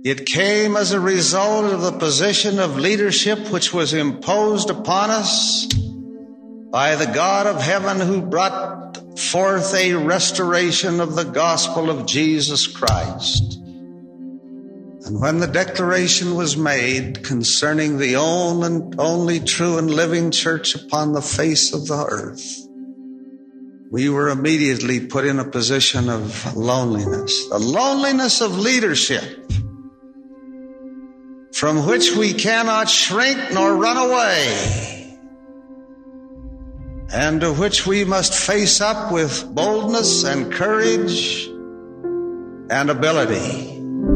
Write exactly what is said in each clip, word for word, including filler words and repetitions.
It came as a result of the position of leadership which was imposed upon us by the God of heaven, who brought forth a restoration of the gospel of Jesus Christ. And when the declaration was made concerning the only and only true and living church upon the face of the earth, we were immediately put in a position of loneliness, the loneliness of leadership, from which we cannot shrink nor run away, and to which we must face up with boldness and courage and ability.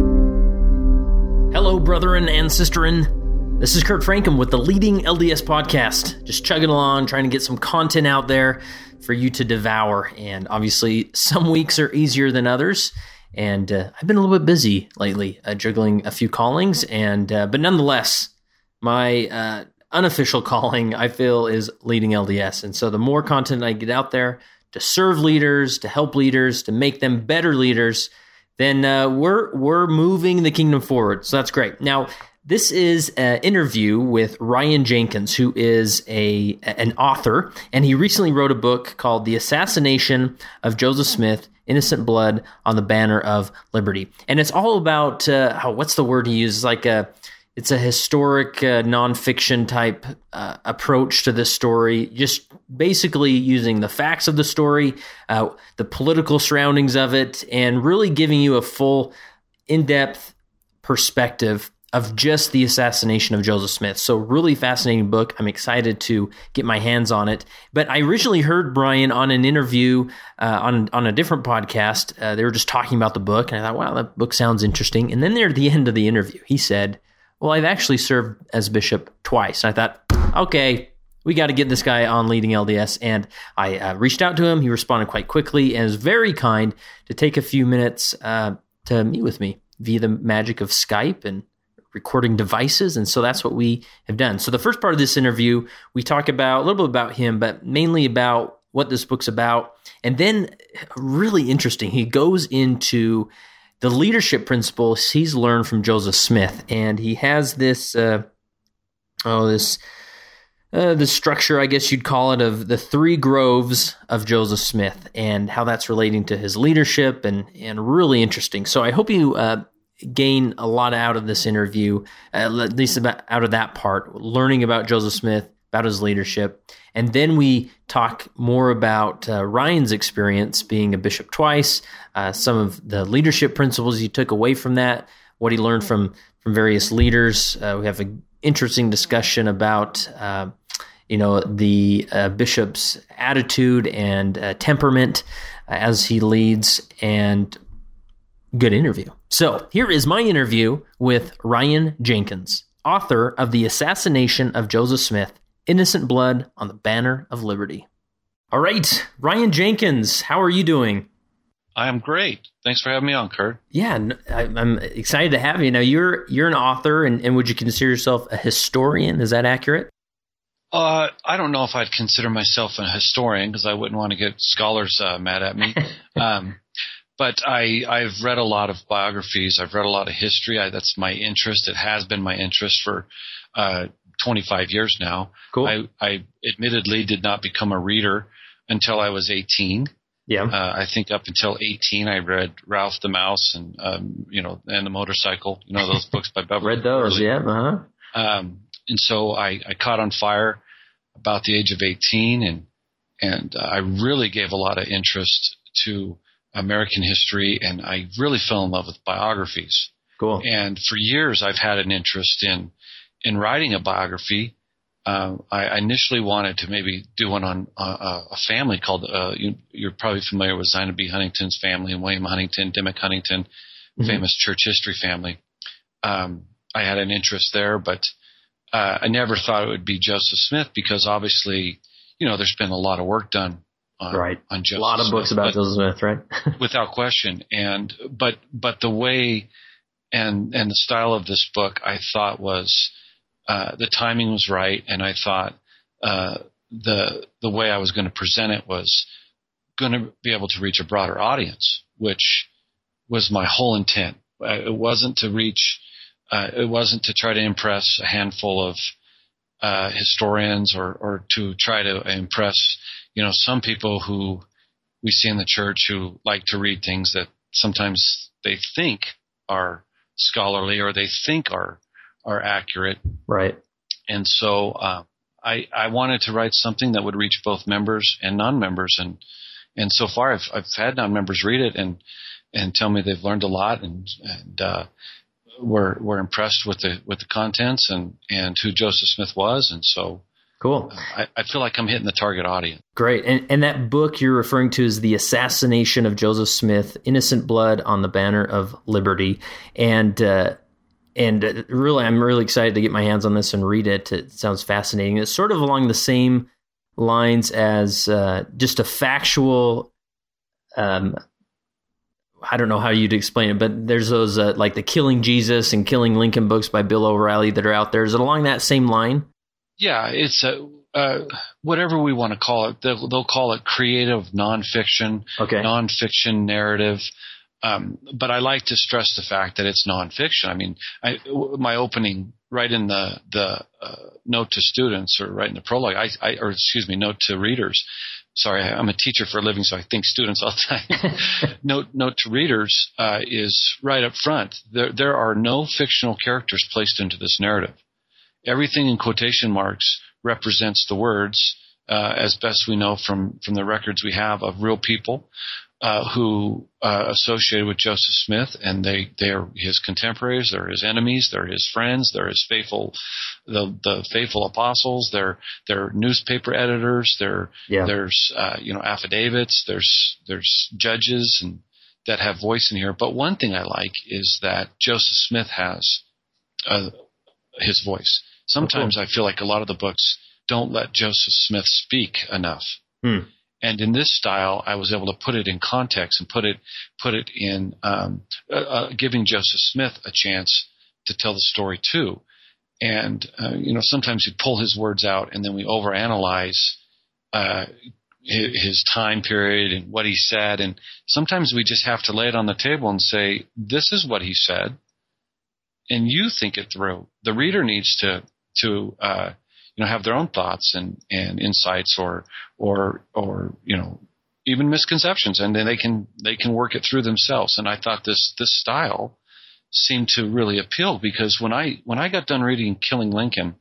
Hello, brethren and sisterin. This is Kurt Frankum with the Leading L D S Podcast. Just chugging along, trying to get some content out there for you to devour. And obviously, some weeks are easier than others. And uh, I've been a little bit busy lately, uh, juggling a few callings. And uh, but nonetheless, my uh, unofficial calling, I feel, is leading L D S. And so the more content I get out there to serve leaders, to help leaders, to make them better leaders, then uh, we're we're moving the kingdom forward. So that's great. Now, this is an interview with Ryan Jenkins, who is a an author, and he recently wrote a book called The Assassination of Joseph Smith, Innocent Blood on the Banner of Liberty. And it's all about, uh, oh, what's the word he uses? Like a, it's a historic uh, nonfiction type uh, approach to this story, just basically using the facts of the story, uh, the political surroundings of it, and really giving you a full, in-depth perspective of just the assassination of Joseph Smith. So really fascinating book. I'm excited to get my hands on it. But I originally heard Brian on an interview uh, on, on a different podcast. Uh, they were just talking about the book, and I thought, wow, that book sounds interesting. And then there at the end of the interview, he said, well, I've actually served as bishop twice. And I thought, okay, we got to get this guy on Leading L D S. And I uh, reached out to him. He responded quite quickly and was very kind to take a few minutes uh, to meet with me via the magic of Skype and recording devices. And so that's what we have done. So the first part of this interview, we talk about a little bit about him, but mainly about what this book's about. And then really interesting, he goes into the leadership principles he's learned from Joseph Smith. And he has this, uh, oh, this, uh, the structure, I guess you'd call it, of the three groves of Joseph Smith and how that's relating to his leadership, and, and really interesting. So I hope you, uh, gain a lot out of this interview, uh, at least about, out of that part, learning about Joseph Smith, about his leadership. And then we talk more about uh, Ryan's experience being a bishop twice, uh, some of the leadership principles he took away from that, what he learned from, from various leaders. Uh, we have an interesting discussion about uh, you know, the uh, bishop's attitude and uh, temperament uh, as he leads, and good interview. So here is my interview with Ryan Jenkins, author of The Assassination of Joseph Smith, Innocent Blood on the Banner of Liberty. All right, Ryan Jenkins, how are you doing? I am great. Thanks for having me on, Kurt. Yeah, I'm excited to have you. Now, you're you're an author, and, and would you consider yourself a historian? Is that accurate? Uh, I don't know if I'd consider myself a historian, because I wouldn't want to get scholars uh, mad at me. um But I, I've read a lot of biographies. I've read a lot of history. I, that's my interest. It has been my interest for uh, twenty-five years now. Cool. I, I admittedly did not become a reader until I was eighteen. Yeah. Uh, I think up until eighteen, I read Ralph the Mouse and um, you know, and the Motorcycle. You know, those books by Beverly. Read those, Burley. yeah. Uh huh. Um, and so I, I caught on fire about the age of eighteen, and and uh, I really gave a lot of interest to American history, and I really fell in love with biographies. Cool. And for years, I've had an interest in in writing a biography. Um, I initially wanted to maybe do one on uh, a family called, uh, you, you're probably familiar with Zina B. Huntington's family and William Huntington, Dimmick Huntington, mm-hmm. famous church history family. Um, I had an interest there, but uh, I never thought it would be Joseph Smith, because obviously, you know, there's been a lot of work done On, right. on Joseph a lot of Smith, books about but, Joseph Smith, right? without question. And but but the way and and the style of this book, I thought was uh, the timing was right, and I thought uh, the the way I was going to present it was going to be able to reach a broader audience, which was my whole intent It wasn't to reach, uh, it wasn't to try to impress a handful of uh, historians or, or to try to impress, you know, some people who we see in the church who like to read things that sometimes they think are scholarly or they think are are accurate. Right. And so uh, I I wanted to write something that would reach both members and non-members, and and so far I've I've had non-members read it and and tell me they've learned a lot and and uh, were were impressed with the with the contents and and who Joseph Smith was, and so cool. I, I feel like I'm hitting the target audience. Great. And and that book you're referring to is The Assassination of Joseph Smith: Innocent Blood on the Banner of Liberty. And uh, and really, I'm really excited to get my hands on this and read it. It sounds fascinating. It's sort of along the same lines as uh, just a factual. Um, I don't know how you'd explain it, but there's those uh, like the Killing Jesus and Killing Lincoln books by Bill O'Reilly that are out there. Is it along that same line? Yeah, it's a, uh, whatever we want to call it. They'll, they'll call it creative nonfiction, okay. nonfiction narrative. Um, but I like to stress the fact that it's nonfiction. I mean, I, my opening right in the the uh, note to students, or right in the prologue, I, I or excuse me, note to readers. Sorry, I'm a teacher for a living, so I think students all the time. note note to readers uh, is right up front. There there are no fictional characters placed into this narrative. Everything in quotation marks represents the words, uh, as best we know from, from the records we have of real people uh, who uh, associated with Joseph Smith, and they they are his contemporaries, they're his enemies, they're his friends, they're his faithful, the the faithful apostles, they're they're newspaper editors, they're yeah. there's uh, you know affidavits, there's there's judges and that have voice in here. But one thing I like is that Joseph Smith has uh, his voice. Sometimes I feel like a lot of the books don't let Joseph Smith speak enough. Hmm. And in this style, I was able to put it in context and put it put it in um, uh, uh, giving Joseph Smith a chance to tell the story too. And uh, you know, sometimes you pull his words out, and then we overanalyze uh, his, his time period and what he said. And sometimes we just have to lay it on the table and say, "This is what he said," and you think it through. The reader needs to to uh, you know have their own thoughts and, and insights, or or or you know even misconceptions, and then they can they can work it through themselves. And I thought this this style seemed to really appeal, because when I when I got done reading Killing Lincoln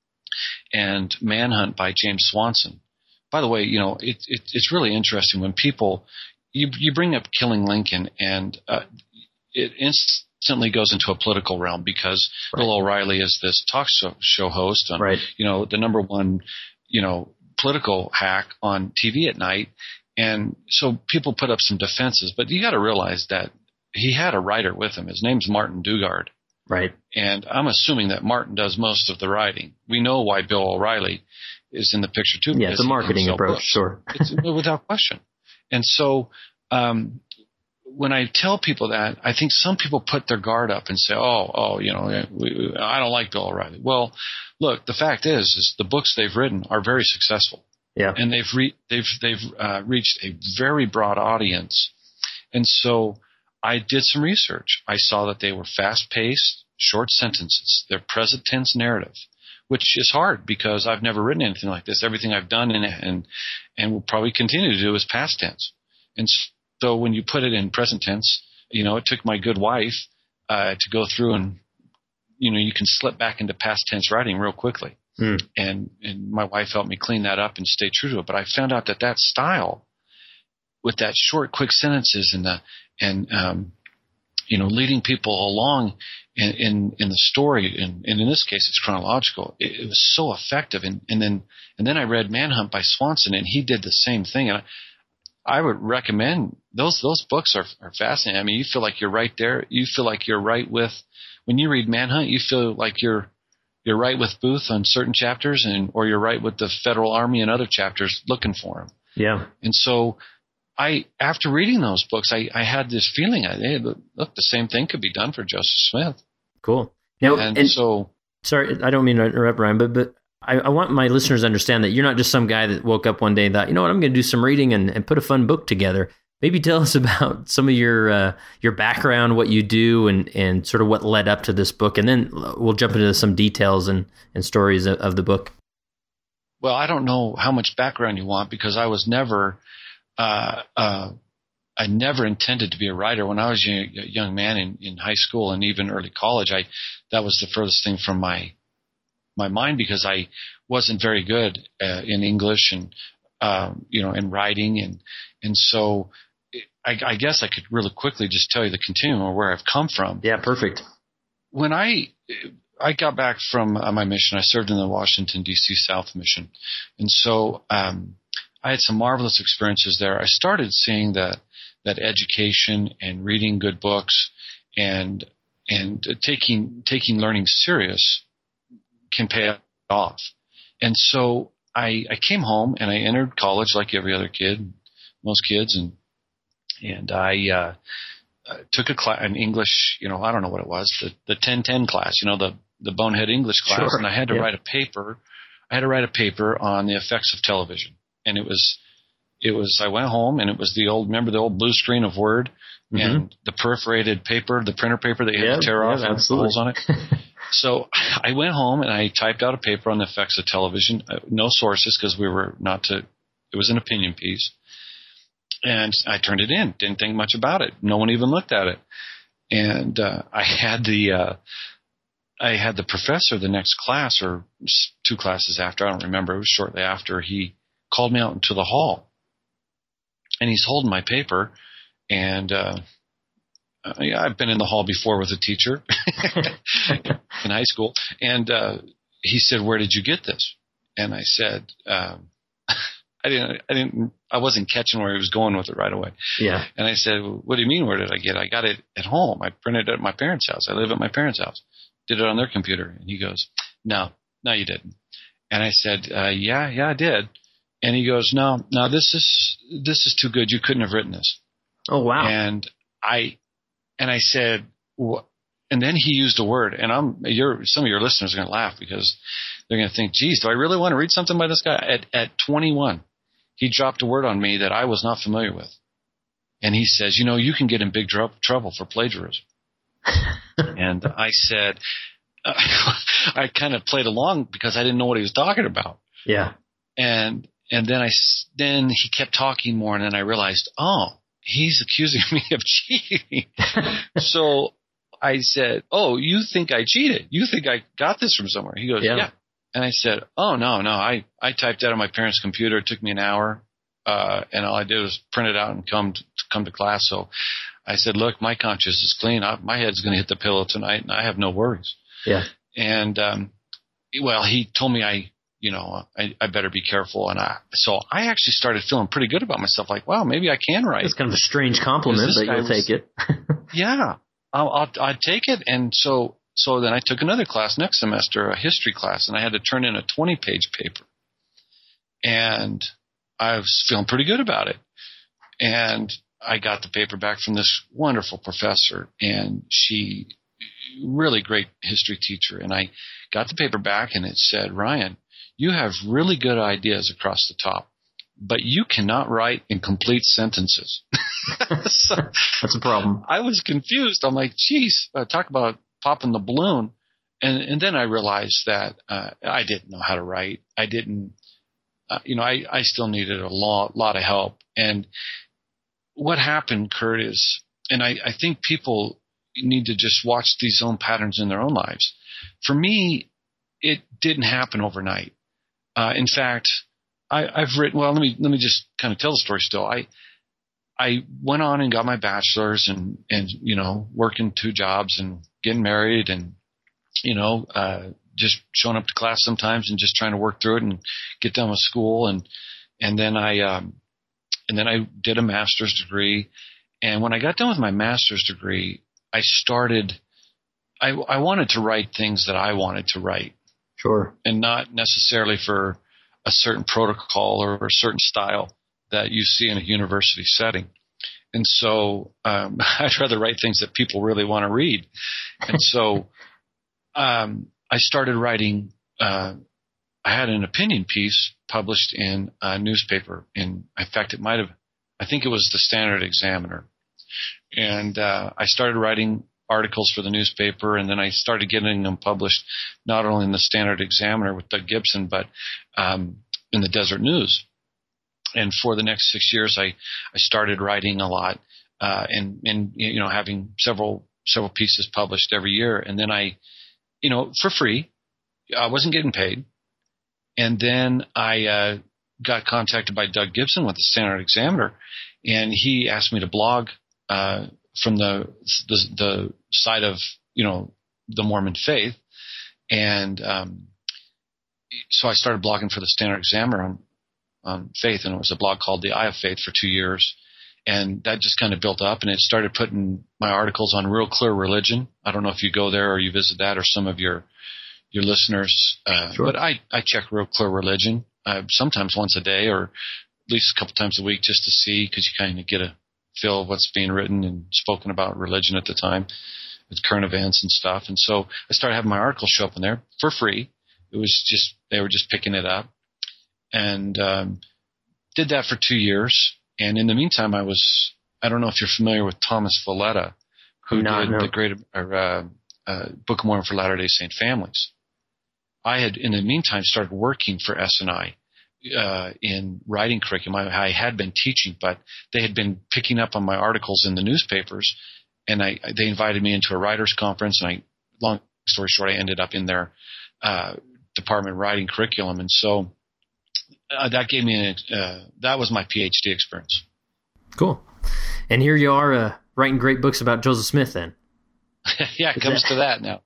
and Manhunt by James Swanson, by the way, you know it, it it's really interesting when people you you bring up Killing Lincoln, and uh, it inst- instantly goes into a political realm, because right. Bill O'Reilly is this talk show, show host on, right. you know, the number one, you know, political hack on T V at night. And so people put up some defenses, but you got to realize that he had a writer with him. His name's Martin Dugard. Right. And I'm assuming that Martin does most of the writing. We know why Bill O'Reilly is in the picture too. Yeah, it's a marketing approach, books. Sure. It's without question. And so, um, when I tell people that, I think some people put their guard up and say, oh, oh, you know, we, I don't like Bill O'Reilly. Well, look, the fact is, is the books they've written are very successful. Yeah. And they've re- they've they've uh, reached a very broad audience. And so I did some research. I saw that they were fast-paced, short sentences. They're present tense narrative, which is hard because I've never written anything like this. Everything I've done and and and will probably continue to do is past tense. And so So when you put it in present tense, you know, it took my good wife uh, to go through and, you know, you can slip back into past tense writing real quickly. Mm. And, and my wife helped me clean that up and stay true to it. But I found out that that style, with that short, quick sentences and the and um, you know, leading people along in in, in the story, and, and in this case it's chronological. It, it was so effective. And, and then and then I read Manhunt by Swanson, and he did the same thing. And I, I would recommend those. Those books are, are fascinating. I mean, you feel like you're right there. You feel like you're right with when you read Manhunt. You feel like you're you're right with Booth on certain chapters, and or you're right with the Federal Army and other chapters looking for him. Yeah. And so, I after reading those books, I, I had this feeling. I hey, look, the same thing could be done for Joseph Smith. Cool. Now, and, and so, sorry, I don't mean to interrupt, Ryan, but but. I, I want my listeners to understand that you're not just some guy that woke up one day and thought, you know what, I'm going to do some reading and, and put a fun book together. Maybe tell us about some of your uh, your background, what you do, and, and sort of what led up to this book, and then we'll jump into some details and, and stories of, of the book. Well, I don't know how much background you want, because I was never, uh, uh, I never intended to be a writer. When I was a young man in, in high school and even early college, I that was the furthest thing from my my mind, because I wasn't very good uh, in English and uh, you know, in writing, and and so. I, I guess I could really quickly just tell you the continuum of where I've come from. Yeah, perfect. When I I got back from uh, my mission, I served in the Washington, D C South Mission. And so um, I had some marvelous experiences there. I started seeing that that education and reading good books and and taking taking learning serious can pay off. And so I, I came home and I entered college like every other kid, most kids, and And I uh, uh, took a class, an English, you know, I don't know what it was, the the ten ten class, you know, the the bonehead English class, sure. and I had to yeah. write a paper. I had to write a paper on the effects of television, and it was, it was. I went home, and it was the old, remember the old blue screen of Word, mm-hmm. and the perforated paper, the printer paper that you yeah, had to tear yeah, off and holes on it. So I went home and I typed out a paper on the effects of television. Uh, no sources, because we were not to. It was an opinion piece. And I turned it in. Didn't think much about it. No one even looked at it. And uh, I had the uh, I had the professor the next class, or two classes after, I don't remember. It was shortly after. He called me out into the hall, and he's holding my paper. And uh, uh, yeah, I've been in the hall before with a teacher in high school. And uh, he said, "Where did you get this?" And I said. Um, I didn't, I didn't, I wasn't catching where he was going with it right away. Yeah. And I said, well, "What do you mean? Where did I get it? I got it at home. I printed it at my parents' house. I live at my parents' house. Did it on their computer." And he goes, no, no, you didn't. And I said, uh, yeah, yeah, I did. And he goes, no, no, this is, this is too good. You couldn't have written this. Oh, wow. And I, and I said, what? And then he used a word, and I'm, you're, some of your listeners are going to laugh, because they're going to think, geez, do I really want to read something by this guy? At, at twenty-one. He dropped a word on me that I was not familiar with. And he says, you know, you can get in big tr- trouble for plagiarism. And I said, uh, I kind of played along because I didn't know what he was talking about. Yeah. And and then I then he kept talking more, and then I realized, oh, he's accusing me of cheating. So I said, oh, you think I cheated? You think I got this from somewhere? He goes, yeah. yeah. And I said, oh, no, no, I, I typed out on my parents' computer. It took me an hour, uh, and all I did was print it out and come to, come to class. So I said, look, my conscience is clean. I, my head's going to hit the pillow tonight, and I have no worries. Yeah. And, um, well, he told me I, you know, I, I better be careful. And I, so I actually started feeling pretty good about myself. Like, wow, maybe I can write. It's kind of a strange compliment, but you'll was, take it. Yeah, I'll, I'll, I'd take it. And so, So then I took another class next semester, a history class, and I had to turn in a twenty-page paper. And I was feeling pretty good about it. And I got the paper back from this wonderful professor, and she, really great history teacher. And I got the paper back, and it said, Ryan, you have really good ideas across the top, but you cannot write in complete sentences. So that's a problem. I was confused. I'm like, geez, uh, talk about popping the balloon. And, and then I realized that uh, I didn't know how to write. I didn't, uh, you know, I, I still needed a lot, lot of help. And what happened, Kurt, is, and I, I think people need to just watch these own patterns in their own lives. For me, it didn't happen overnight. Uh, in fact, I, I've written, well, let me, let me just kind of tell the story still. I, I went on and got my bachelor's and, and, you know, working two jobs and getting married and, you know, uh, just showing up to class sometimes and just trying to work through it and get done with school. And, and then I, um, and then I did a master's degree. And when I got done with my master's degree, I started, I, I wanted to write things that I wanted to write. Sure. And not necessarily for a certain protocol or a certain style that you see in a university setting. And so um, I'd rather write things that people really want to read. And so um, I started writing, uh, I had an opinion piece published in a newspaper. In, in fact, it might have, I think it was the Standard Examiner. And uh, I started writing articles for the newspaper, and then I started getting them published not only in the Standard Examiner with Doug Gibson, but um, in the Desert News. And for the next six years, I, I started writing a lot uh, and, and, you know, having several several pieces published every year. And then I, you know, for free, I wasn't getting paid. And then I uh, got contacted by Doug Gibson with the Standard Examiner, and he asked me to blog uh, from the, the the side of, you know, the Mormon faith. And um, so I started blogging for the Standard Examiner on, on faith, and it was a blog called The Eye of Faith for two years. And that just kind of built up, and it started putting my articles on Real Clear Religion. I don't know if you go there or you visit that, or some of your your listeners. Uh, sure. But I, I check Real Clear Religion uh, sometimes once a day, or at least a couple times a week, just to see, because you kind of get a feel of what's being written and spoken about religion at the time, with current events and stuff. And so I started having my articles show up in there for free. It was just, they were just picking it up, and um, did that for two years. And in the meantime, I was, I don't know if you're familiar with Thomas Valletta, who no, did no. the great or, uh, uh, Book of Mormon for Latter-day Saint families. I had, in the meantime, started working for S N I uh, in writing curriculum. I, I had been teaching, but they had been picking up on my articles in the newspapers, and I, they invited me into a writers' conference. And I, long story short, I ended up in their uh, department writing curriculum, and so. Uh, that gave me an, uh, that was my PhD experience. Cool. And here you are uh, writing great books about Joseph Smith then. Yeah, it comes to that now.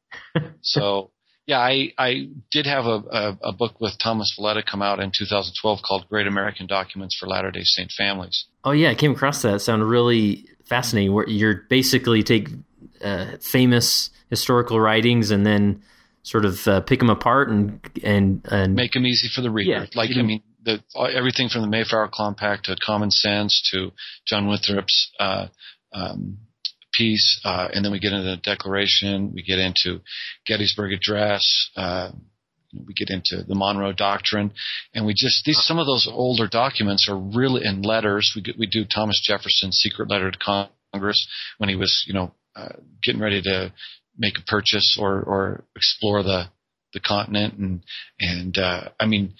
So, yeah, I, I did have a, a, a book with Thomas Valletta come out in two thousand twelve called Great American Documents for Latter-day Saint Families. Oh, yeah, I came across that. It sounded really fascinating. Where you're basically take uh, famous historical writings and then sort of uh, pick them apart and, and and make them easy for the reader. Yeah, like I mean, the, everything from the Mayflower Compact to Common Sense to John Winthrop's uh, um, piece, uh, and then we get into the Declaration. We get into Gettysburg Address. Uh, we get into the Monroe Doctrine, and we just these some of those older documents are really in letters. We get, we do Thomas Jefferson's secret letter to Congress when he was, you know, uh, getting ready to make a purchase or, or explore the, the continent. And, and, uh, I mean,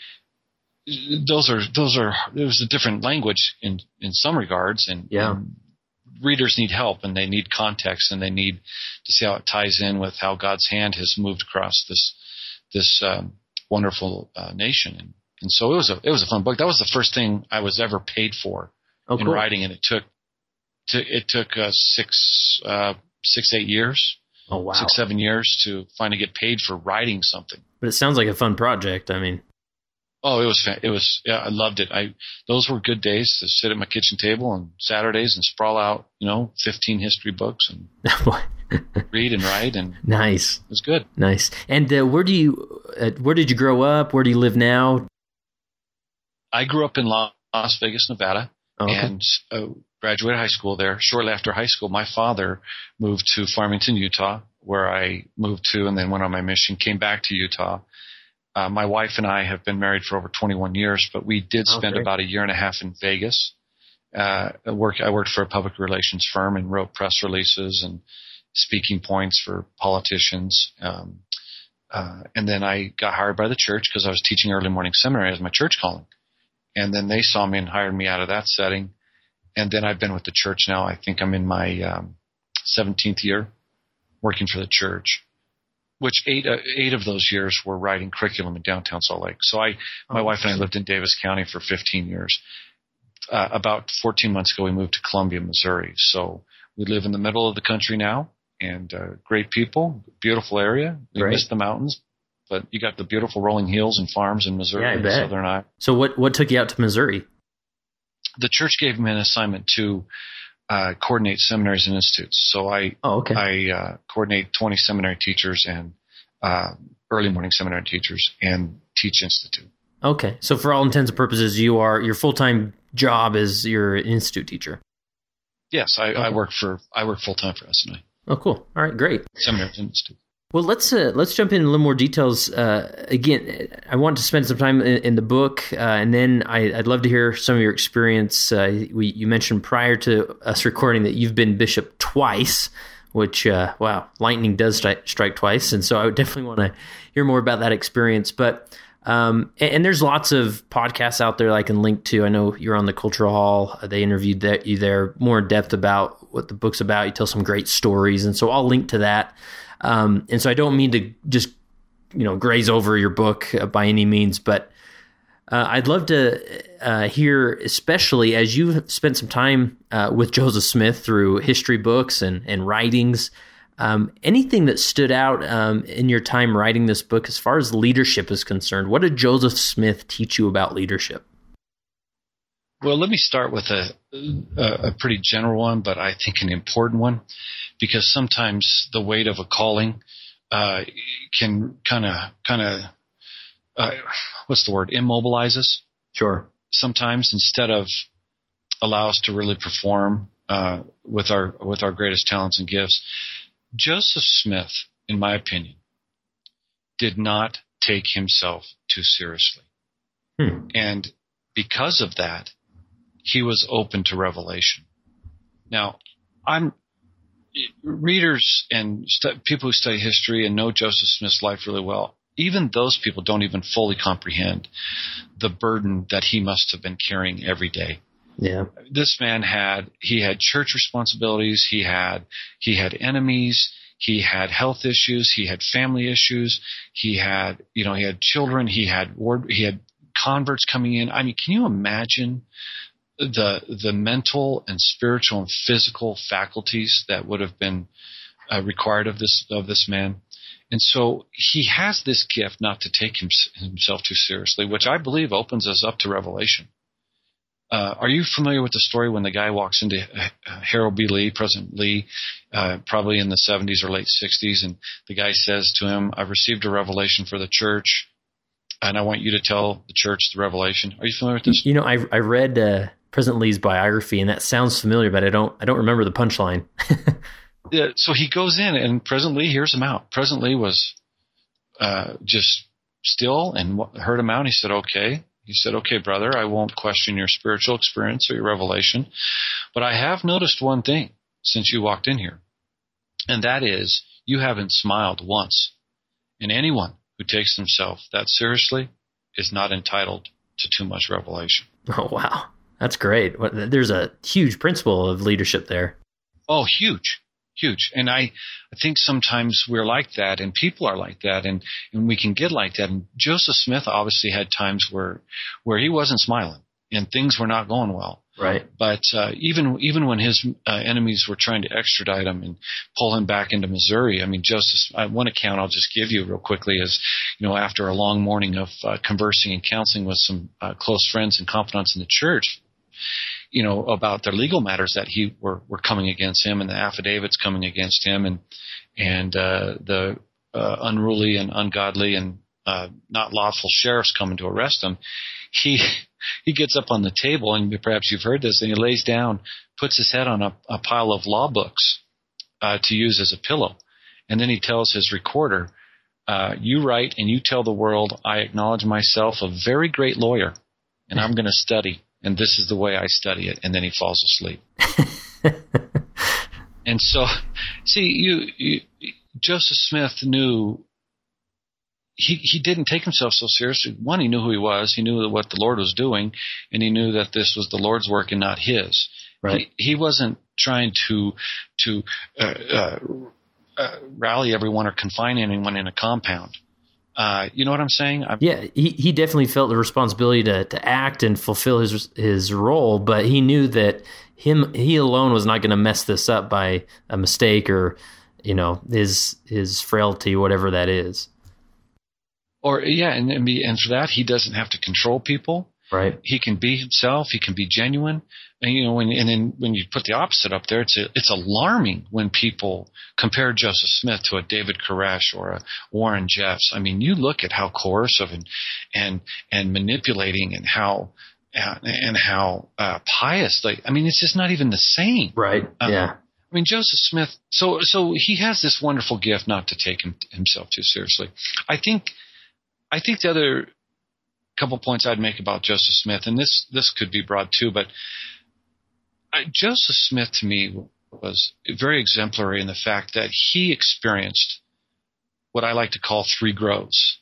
those are, those are, there's a different language in, in some regards, and, yeah. and readers need help, and they need context, and they need to see how it ties in with how God's hand has moved across this, this, um, wonderful, uh, nation. And, and so it was a, it was a fun book. That was the first thing I was ever paid for oh, in cool. writing. And it took, to, it took, uh, six, uh, six, eight years. Oh, wow. Six, seven years to finally get paid for writing something. But it sounds like a fun project. I mean, oh, it was, it was, yeah, I loved it. I, those were good days to sit at my kitchen table on Saturdays and sprawl out, you know, fifteen history books and read and write. And nice. It was good. Nice. And uh, where do you, uh, where did you grow up? Where do you live now? I grew up in Las Vegas, Nevada, oh, okay. and uh, graduated high school there. Shortly after high school, my father moved to Farmington, Utah, where I moved to and then went on my mission, came back to Utah. Uh, my wife and I have been married for over twenty-one years, but we did spend okay. about a year and a half in Vegas. Uh, I, work, I worked for a public relations firm and wrote press releases and speaking points for politicians. Um, uh, and then I got hired by the church because I was teaching early morning seminary as my church calling. And then they saw me and hired me out of that setting. And then I've been with the church now. I think I'm in my um, seventeenth year working for the church, which eight uh, eight of those years were writing curriculum in downtown Salt Lake. So I, my oh, wife and I lived in Davis County for fifteen years. Uh, about fourteen months ago, we moved to Columbia, Missouri. So we live in the middle of the country now, and uh, great people, beautiful area. We Great. miss the mountains, but you got the beautiful rolling hills and farms in Missouri, yeah, and southern Iowa. So what what took you out to Missouri? The church gave me an assignment to uh, coordinate seminaries and institutes. So I oh, okay. I uh, coordinate twenty seminary teachers and uh, early morning seminary teachers and Teach Institute. Okay. So for all intents and purposes, you are your full-time job is you're an institute teacher. Yes, I, okay. I work for I work full-time for S N I. Oh, cool. All right, great. Seminaries and institute. Well, let's uh, let's jump in a little more details. Uh, again, I want to spend some time in, in the book, uh, and then I, I'd love to hear some of your experience. Uh, we, you mentioned prior to us recording that you've been bishop twice, which, uh, wow, lightning does strike, strike twice, and so I would definitely want to hear more about that experience. But um, and, and there's lots of podcasts out there that I can link to. I know you're on the Cultural Hall. They interviewed that, you there more in depth about what the book's about. You tell some great stories, and so I'll link to that. Um, and so I don't mean to just, you know, graze over your book uh, by any means, but uh, I'd love to uh, hear, especially as you've spent some time uh, with Joseph Smith through history books and, and writings, um, anything that stood out um, in your time writing this book as far as leadership is concerned. What did Joseph Smith teach you about leadership? Well, let me start with a, a, a pretty general one, but I think an important one, because sometimes the weight of a calling uh, can kind of, kind of, uh, what's the word, immobilize us. Sure. Sometimes instead of allow us to really perform uh, with our with our greatest talents and gifts. Joseph Smith, in my opinion, did not take himself too seriously, hmm. and because of that, he was open to revelation. Now, I'm readers and stu- people who study history and know Joseph Smith's life really well. Even those people don't even fully comprehend the burden that he must have been carrying every day. Yeah. This man had, he had church responsibilities. He had, he had enemies. He had health issues. He had family issues. He had, you know, he had children. He had ward, he had converts coming in. I mean, can you imagine the, the mental and spiritual and physical faculties that would have been uh, required of this, of this man? And so he has this gift not to take him, himself too seriously, which I believe opens us up to revelation. Uh, are you familiar with the story when the guy walks into uh, Harold B. Lee, President Lee, uh, probably in the seventies or late sixties, and the guy says to him, "I've received a revelation for the church, and I want you to tell the church the revelation." Are you familiar with this? You know, I I read uh, President Lee's biography, and that sounds familiar, but I don't I don't remember the punchline. Yeah, so he goes in, and President Lee hears him out. President Lee was uh, just still and heard him out. And he said, "Okay." He said, "Okay, brother, I won't question your spiritual experience or your revelation, but I have noticed one thing since you walked in here, and that is you haven't smiled once. And anyone who takes themselves that seriously is not entitled to too much revelation." Oh, wow. That's great. There's a huge principle of leadership there. Oh, huge. Huge. And I, I think sometimes we're like that, and people are like that, and, and we can get like that. And Joseph Smith obviously had times where where he wasn't smiling and things were not going well. Right. But uh, even even when his uh, enemies were trying to extradite him and pull him back into Missouri, I mean, Joseph, uh, one account I'll just give you real quickly is, you know, after a long morning of uh, conversing and counseling with some uh, close friends and confidants in the church, you know, about their legal matters that he were, were coming against him and the affidavits coming against him and, and, uh, the, uh, unruly and ungodly and, uh, not lawful sheriffs coming to arrest him. He, he gets up on the table, and perhaps you've heard this, and he lays down, puts his head on a, a pile of law books, uh, to use as a pillow. And then he tells his recorder, uh, "You write and you tell the world, I acknowledge myself a very great lawyer, and I'm going to study. And this is the way I study it." And then he falls asleep. And so, see, you, you, Joseph Smith knew he he didn't take himself so seriously. One, he knew who he was. He knew what the Lord was doing, and he knew that this was the Lord's work and not his. Right. He, he wasn't trying to to uh, uh, uh, rally everyone or confine anyone in a compound. Uh, you know what I'm saying? I'm, yeah, he, he definitely felt the responsibility to, to act and fulfill his his role, but he knew that him he alone was not going to mess this up by a mistake or, you know, his his frailty, whatever that is. Or yeah, and and, be, and for that he doesn't have to control people. Right. He can be himself. He can be genuine. And, you know, when, and then when you put the opposite up there, it's a, it's alarming when people compare Joseph Smith to a David Koresh or a Warren Jeffs. I mean, you look at how coercive and and and manipulating and how uh, and how uh, pious. Like, I mean, it's just not even the same. Right. Um, yeah. I mean, Joseph Smith, so so he has this wonderful gift not to take him, himself too seriously. I think I think the other couple points I'd make about Joseph Smith, and this this could be broad too, but I, Joseph Smith to me was very exemplary in the fact that he experienced what I like to call three groves.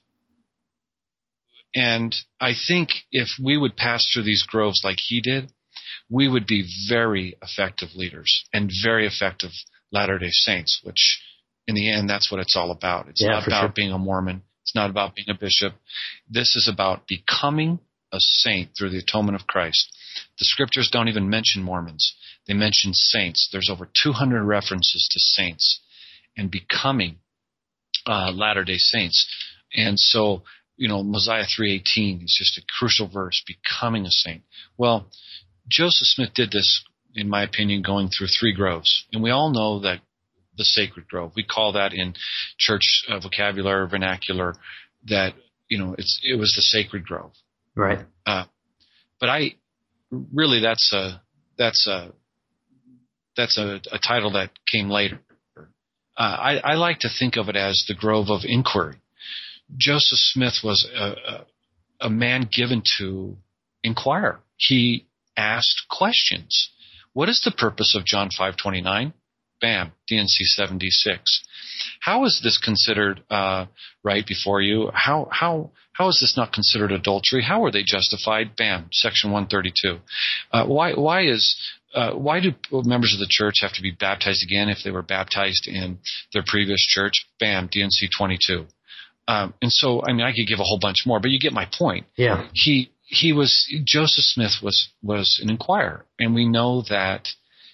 And I think if we would pass through these groves like he did, we would be very effective leaders and very effective Latter-day Saints, which in the end, that's what it's all about. It's yeah, not about sure. being a Mormon. It's not about being a bishop. This is about becoming a saint through the atonement of Christ. The scriptures don't even mention Mormons. They mention saints. There's over two hundred references to saints and becoming uh, Latter-day Saints. And so, you know, Mosiah three eighteen is just a crucial verse, becoming a saint. Well, Joseph Smith did this, in my opinion, going through three groves. And we all know that the sacred grove, we call that in church uh, vocabulary, vernacular, that, you know, it's it was the sacred grove. Right. Uh, but I, really, that's a, that's a, that's a, a title that came later. Uh, I, I like to think of it as the grove of inquiry. Joseph Smith was a, a, a man given to inquire. He asked questions. What is the purpose of John five twenty-nine? Bam, D N C seventy-six. How is this considered uh, right before you? How how how is this not considered adultery? How are they justified? Bam, Section one thirty-two. Uh, why why is uh, why do members of the church have to be baptized again if they were baptized in their previous church? Bam, D N C twenty-two. Um, and so, I mean, I could give a whole bunch more, but you get my point. Yeah. He he was Joseph Smith was was an inquirer, and we know that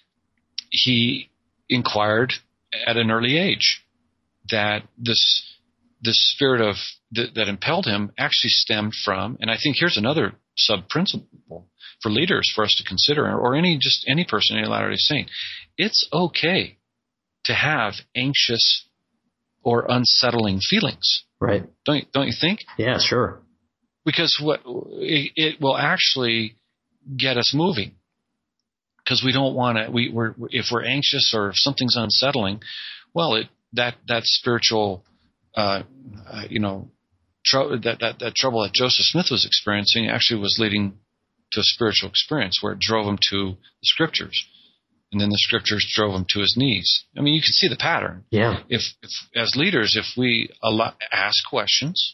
he inquired at an early age. That this this spirit of th- that impelled him actually stemmed from, and I think here's another sub principle for leaders for us to consider, or any just any person, any Latter-day Saint. It's okay to have anxious or unsettling feelings. Right. Don't don't you think? Yeah, sure. Because what it, it will actually get us moving. Because we don't want to. We we're if we're anxious or if something's unsettling, well, it that that spiritual, uh, uh, you know, tr- that that that trouble that Joseph Smith was experiencing actually was leading to a spiritual experience where it drove him to the scriptures. And then the scriptures drove him to his knees. I mean, you can see the pattern. Yeah. If, if as leaders, if we allow, ask questions,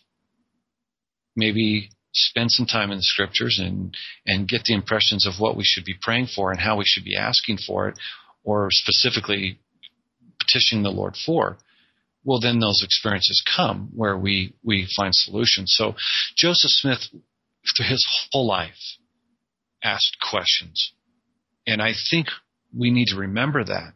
maybe spend some time in the scriptures and, and get the impressions of what we should be praying for and how we should be asking for it, or specifically petitioning the Lord for, well, then those experiences come where we, we find solutions. So Joseph Smith, through his whole life, asked questions. And I think we need to remember that.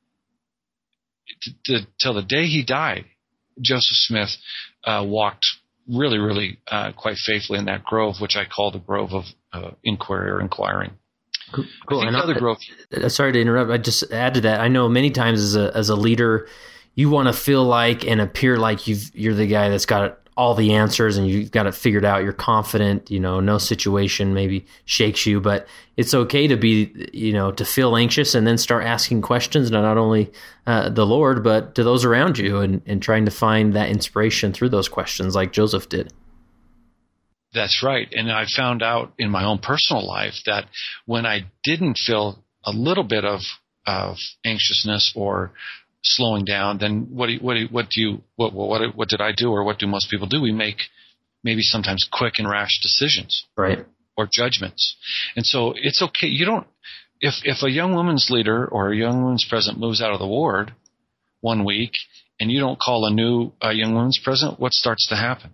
Till the day he died, Joseph Smith uh, walked really, really uh, quite faithfully in that grove, which I call the grove of uh, inquiry or inquiring. Cool. cool. I think I know, other growth. Uh, sorry to interrupt. I just add to that. I know many times as a as a leader, you want to feel like and appear like you've you're the guy that's got all the answers and you've got it figured out. You're confident. You know, no situation maybe shakes you, but it's okay to be, you know, to feel anxious and then start asking questions, not only uh, the Lord, but to those around you, and, and trying to find that inspiration through those questions, like Joseph did. That's right. And I found out in my own personal life that when I didn't feel a little bit of, of anxiousness or slowing down, then what do you, what do you, what do you, what, what, what did I do, or what do most people do? We make maybe sometimes quick and rash decisions. Right. Or judgments. And so it's okay. You don't, if, if a young women's leader or a young women's president moves out of the ward one week and you don't call a new uh, young women's president, what starts to happen?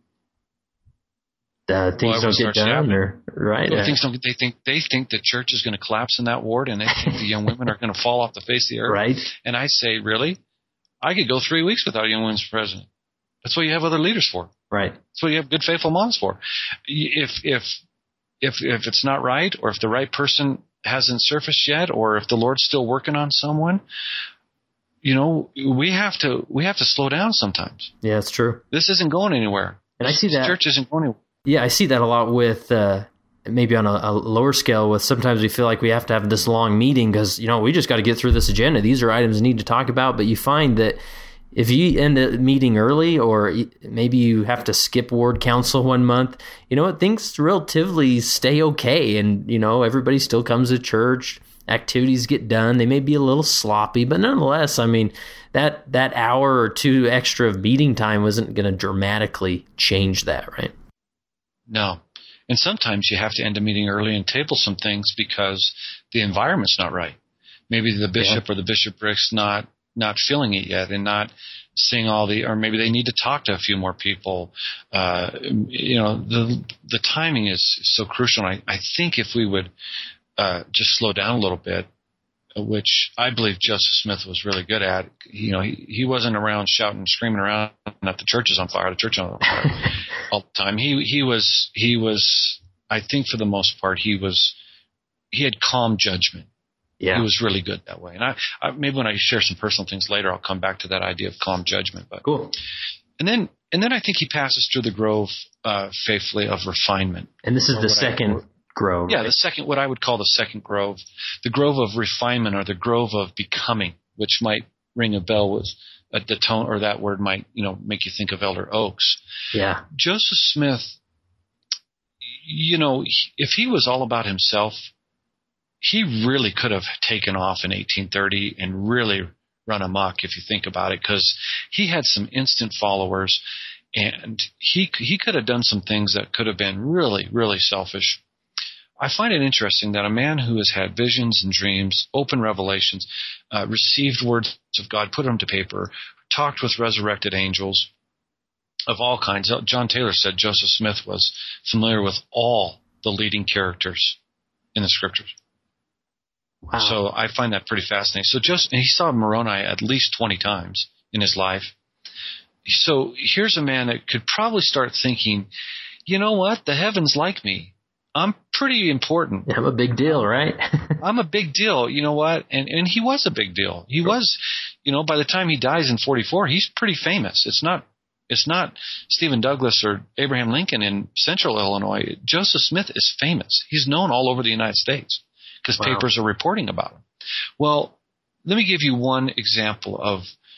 Uh, things well, don't get done, or right? Well, uh, things don't. They think they think the church is going to collapse in that ward, and they think the young women are going to fall off the face of the earth. Right. And I say, really, I could go three weeks without a young women's president. That's what you have other leaders for. Right. That's what you have good, faithful moms for. If if if if it's not right, or if the right person hasn't surfaced yet, or if the Lord's still working on someone, you know, we have to we have to slow down sometimes. Yeah, it's true. This isn't going anywhere. And I see that church isn't going anywhere. Yeah, I see that a lot with uh, maybe on a, a lower scale with sometimes we feel like we have to have this long meeting because, you know, we just got to get through this agenda. These are items we need to talk about. But you find that if you end the meeting early, or maybe you have to skip ward council one month, you know what, things relatively stay okay. And, you know, everybody still comes to church, activities get done. They may be a little sloppy, but nonetheless, I mean, that, that hour or two extra of meeting time wasn't going to dramatically change that, right? No. And sometimes you have to end a meeting early and table some things because the environment's not right. Maybe the bishop yeah. or the bishopric's not not feeling it yet and not seeing all the, or maybe they need to talk to a few more people. Uh, you know, the the timing is so crucial. And I, I think if we would uh, just slow down a little bit, which I believe Joseph Smith was really good at. You know, he, he wasn't around shouting and screaming around that the church is on fire, the church is on fire all the time. He he was he was I think for the most part he was he had calm judgment. Yeah. He was really good that way. And I, I maybe when I share some personal things later, I'll come back to that idea of calm judgment. But cool. And then and then I think he passes through the grove uh, faithfully of refinement. And this is the second. I, grove. Yeah, right? the second, what I would call the second grove, the grove of refinement or the grove of becoming, which might ring a bell with uh, the tone, or that word might, you know, make you think of Elder Oaks. Yeah. Joseph Smith, you know, if he was all about himself, he really could have taken off in eighteen thirty and really run amok if you think about it, because he had some instant followers and he he could have done some things that could have been really, really selfish. I find it interesting that a man who has had visions and dreams, open revelations, uh, received words of God, put them to paper, talked with resurrected angels of all kinds. John Taylor said Joseph Smith was familiar with all the leading characters in the scriptures. Wow. So I find that pretty fascinating. So just, and he saw Moroni at least twenty times in his life. So here's a man that could probably start thinking, you know what? The heavens like me. I'm pretty important. I'm a big deal, right? I'm a big deal. You know what? And and he was a big deal. He was, you know, by the time he dies in forty-four, he's pretty famous. It's not it's not Stephen Douglas or Abraham Lincoln in central Illinois. Joseph Smith is famous. He's known all over the United States because wow. papers are reporting about him. Well, let me give you one example of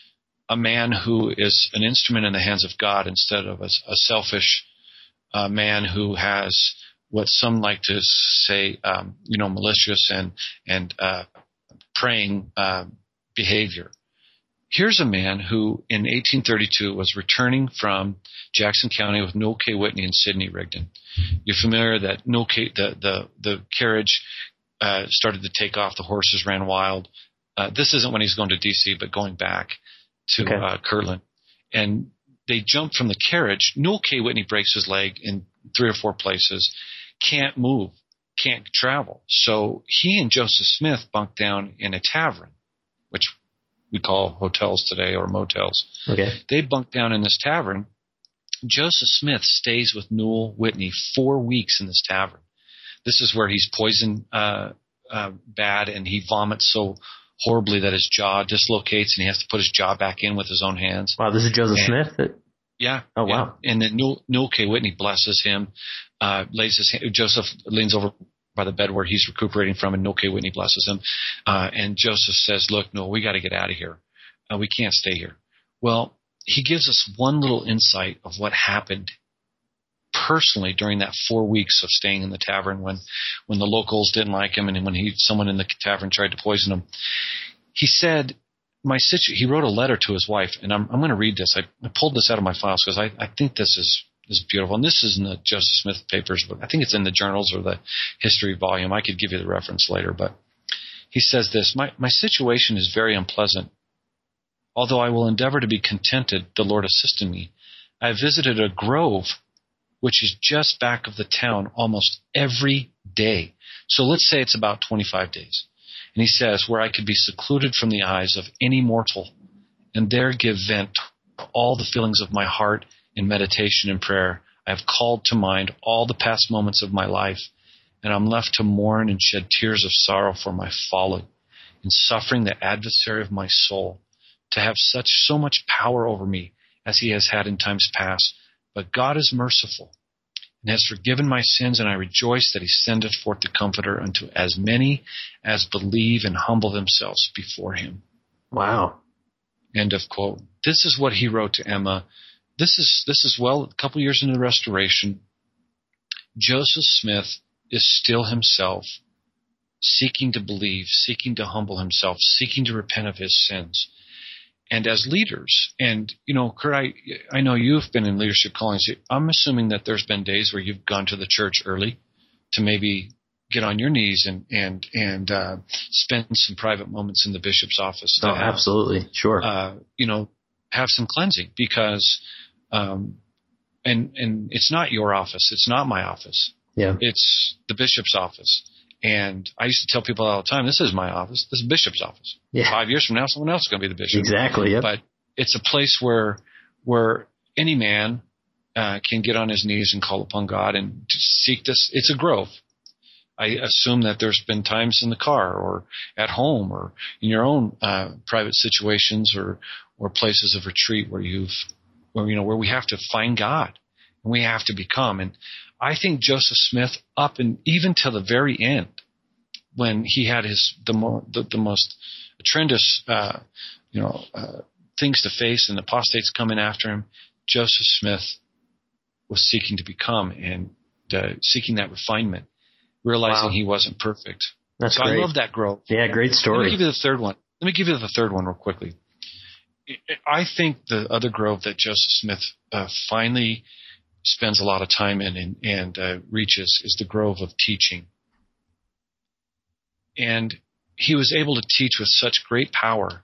a man who is an instrument in the hands of God instead of a, a selfish uh, man who has what some like to say, um, you know, malicious and and uh, praying uh, behavior. Here's a man who, in eighteen thirty-two, was returning from Jackson County with Noel K. Whitney and Sidney Rigdon. You're familiar that Noel K. the the the carriage uh, started to take off. The horses ran wild. Uh, this isn't when he's going to D C, but going back to okay. uh, Kirtland, and they jumped from the carriage. Noel K. Whitney breaks his leg in three or four places. Can't move, can't travel. So he and Joseph Smith bunked down in a tavern, which we call hotels today or motels. Okay. They bunked down in this tavern. Joseph Smith stays with Noel Whitney four weeks in this tavern. This is where he's poisoned uh, uh, bad, and he vomits so horribly that his jaw dislocates, and he has to put his jaw back in with his own hands. Wow, this is Joseph and, Smith? That- Yeah. Oh, wow. Yeah. And then Noel, Noel K. Whitney blesses him, uh, lays his hand, Joseph leans over by the bed where he's recuperating from, and Noel K. Whitney blesses him. Uh, and Joseph says, look, Noel, we got to get out of here. Uh, we can't stay here. Well, he gives us one little insight of what happened personally during that four weeks of staying in the tavern when, when the locals didn't like him and when he, someone in the tavern tried to poison him. He said, My situ- he wrote a letter to his wife, and I'm, I'm going to read this. I, I pulled this out of my files because I, I think this is, is beautiful. And this is in the Joseph Smith papers, but I think it's in the journals or the history volume. I could give you the reference later. But he says this, my, my situation is very unpleasant. Although I will endeavor to be contented, the Lord assisted me. I have visited a grove, which is just back of the town almost every day. So let's say it's about twenty-five days. And he says, where I could be secluded from the eyes of any mortal and there give vent to all the feelings of my heart in meditation and prayer. I have called to mind all the past moments of my life, and I'm left to mourn and shed tears of sorrow for my folly in suffering the adversary of my soul to have such so much power over me as he has had in times past. But God is merciful, and has forgiven my sins, and I rejoice that he sendeth forth the Comforter unto as many as believe and humble themselves before him. Wow. End of quote. This is what he wrote to Emma. This is, this is well, a couple years into the Restoration. Joseph Smith is still himself, seeking to believe, seeking to humble himself, seeking to repent of his sins. And as leaders, and, you know, Kurt, I, I know you've been in leadership callings. I'm assuming that there's been days where you've gone to the church early to maybe get on your knees and, and, and, uh, spend some private moments in the bishop's office. Oh, have, absolutely. Sure. Uh, you know, have some cleansing because, um, and, and it's not your office. It's not my office. Yeah. It's the bishop's office. And I used to tell people all the time, this is my office. This is Bishop's office. Yeah. Five years from now, someone else is going to be the bishop. Exactly. Yep. But it's a place where where any man uh, can get on his knees and call upon God and to seek this. It's a grove. I assume that there's been times in the car or at home or in your own uh, private situations or or places of retreat where you've where you know where we have to find God and we have to become. And I think Joseph Smith, up and even till the very end, when he had his the more the, the most tremendous uh, you know uh, things to face and apostates coming after him, Joseph Smith was seeking to become and uh, seeking that refinement, realizing wow. he wasn't perfect. That's so great. I love that growth. Yeah, great story. Let me give you the third one. Let me give you the third one real quickly. I think the other grove that Joseph Smith uh, finally spends a lot of time in and, and uh, reaches is the grove of teaching. And he was able to teach with such great power.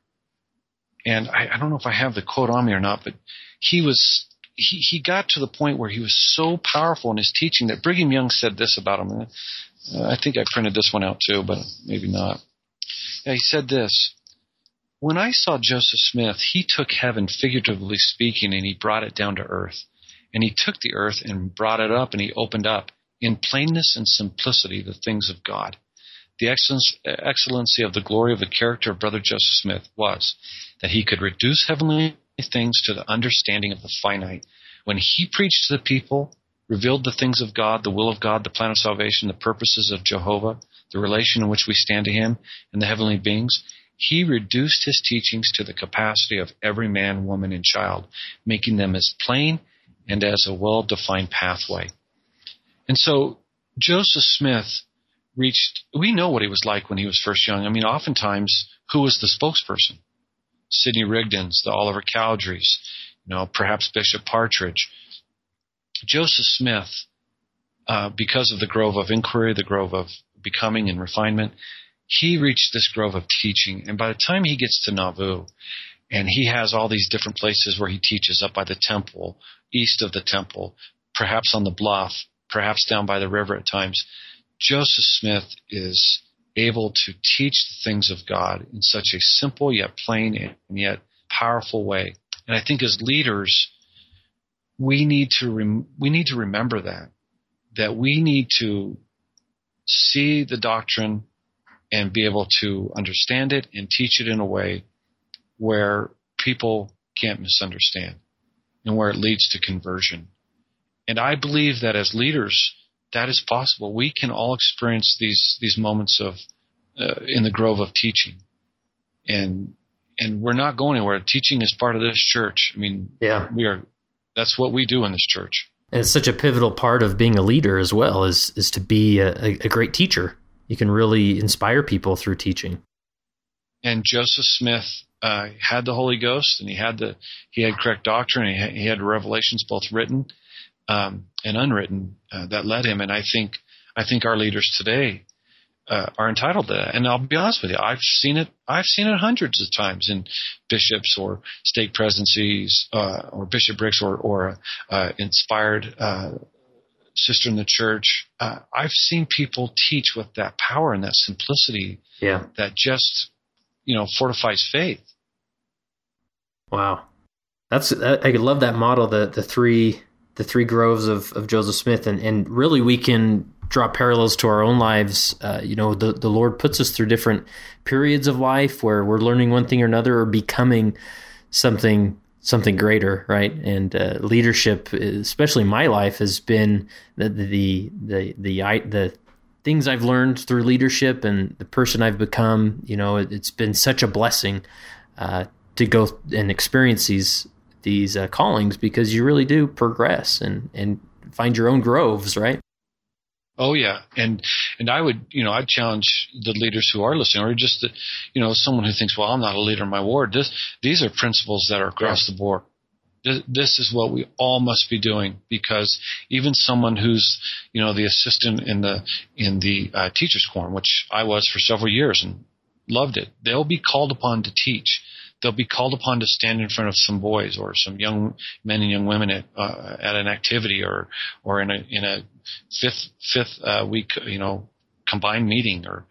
And I, I don't know if I have the quote on me or not, but he was he, he got to the point where he was so powerful in his teaching that Brigham Young said this about him. Uh, I think I printed this one out too, but maybe not. Yeah, he said this. When I saw Joseph Smith, he took heaven, figuratively speaking, and he brought it down to earth. And he took the earth and brought it up, and he opened up in plainness and simplicity the things of God. The excellence, excellency of the glory of the character of Brother Joseph Smith was that he could reduce heavenly things to the understanding of the finite. When he preached to the people, revealed the things of God, the will of God, the plan of salvation, the purposes of Jehovah, the relation in which we stand to him and the heavenly beings, he reduced his teachings to the capacity of every man, woman, and child, making them as plain and as a well-defined pathway. And so Joseph Smith reached, we know what he was like when he was first young. I mean, oftentimes, who was the spokesperson? Sidney Rigdon's, the Oliver Cowdery's, you know, perhaps Bishop Partridge. Joseph Smith, uh, because of the grove of inquiry, the grove of becoming and refinement, he reached this grove of teaching. And by the time he gets to Nauvoo, and he has all these different places where he teaches, up by the temple, east of the temple, perhaps on the bluff, perhaps down by the river at times, Joseph Smith is able to teach the things of God in such a simple yet plain and yet powerful way. And I think as leaders, we need to rem- we need to remember that, that we need to see the doctrine and be able to understand it and teach it in a way where people can't misunderstand and where it leads to conversion. And I believe that as leaders, that is possible. We can all experience these these moments of uh, in the grove of teaching, and and we're not going anywhere. Teaching is part of this church. I mean, yeah, we are. That's what we do in this church. And it's such a pivotal part of being a leader as well, is is to be a, a great teacher. You can really inspire people through teaching. And Joseph Smith uh, had the Holy Ghost, and he had the he had correct doctrine, and he had, he had revelations both written um, and unwritten uh, that led him. And I think I think our leaders today uh, are entitled to that. And I'll be honest with you, I've seen it. I've seen it hundreds of times in bishops or stake presidencies uh, or bishoprics or or uh, inspired uh, sister in the church. Uh, I've seen people teach with that power and that simplicity. Yeah. That just you know fortifies faith. Wow, that's I love that model. The the three the three groves of, of Joseph Smith, and, and really we can draw parallels to our own lives. Uh, you know, the the Lord puts us through different periods of life where we're learning one thing or another or becoming something something greater, right? And uh, leadership, especially in my life, has been the the the the the, the things I've learned through leadership and the person I've become. You know, it, it's been such a blessing uh, to go and experience these these uh, callings, because you really do progress and and find your own groves, right? Oh yeah, and and I would, you know, I'd challenge the leaders who are listening, or just the, you know, someone who thinks, well, I'm not a leader in my ward. This, these are principles that are across yeah. the board. This, this is what we all must be doing, because even someone who's, you know, the assistant in the in the uh, teachers' quorum, which I was for several years and loved it, they'll be called upon to teach. They'll be called upon to stand in front of some boys or some young men and young women at uh, at an activity or or in a in a fifth fifth uh, week, you know, combined meeting. Or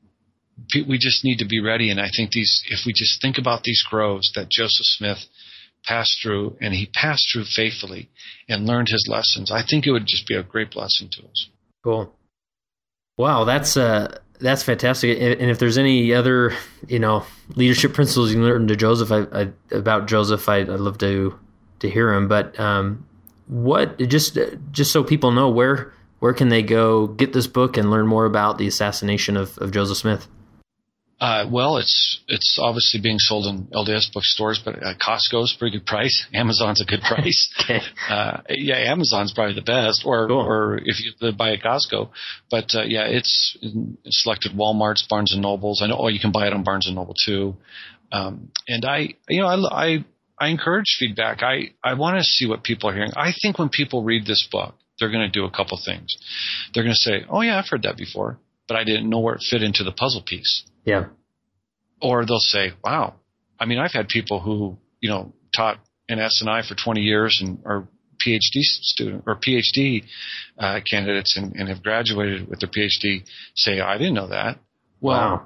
we just need to be ready. And I think these, if we just think about these groves that Joseph Smith passed through, and he passed through faithfully and learned his lessons, I think it would just be a great blessing to us. Cool. Wow, that's uh. That's fantastic. And if there's any other, you know, leadership principles you learned to Joseph, I, I, about Joseph, I, I'd love to to hear him. But um, what just just so people know, where where can they go get this book and learn more about the assassination of, of Joseph Smith? Uh, well, it's it's obviously being sold in L D S bookstores, but uh, Costco's a pretty good price. Amazon's a good price. okay. uh, yeah, Amazon's probably the best, or cool. or if you buy at Costco. But uh, yeah, it's in selected Walmarts, Barnes and Nobles. I know, or you can buy it on Barnes and Noble too. Um, and I, you know, I, I I encourage feedback. I I want to see what people are hearing. I think when people read this book, they're going to do a couple things. They're going to say, "Oh yeah, I've heard that before, but I didn't know where it fit into the puzzle piece." Yeah. Or they'll say, wow, I mean, I've had people who, you know, taught in S and I for twenty years and are PhD student or PhD uh, candidates and, and have graduated with their PhD say, I didn't know that. Well, wow.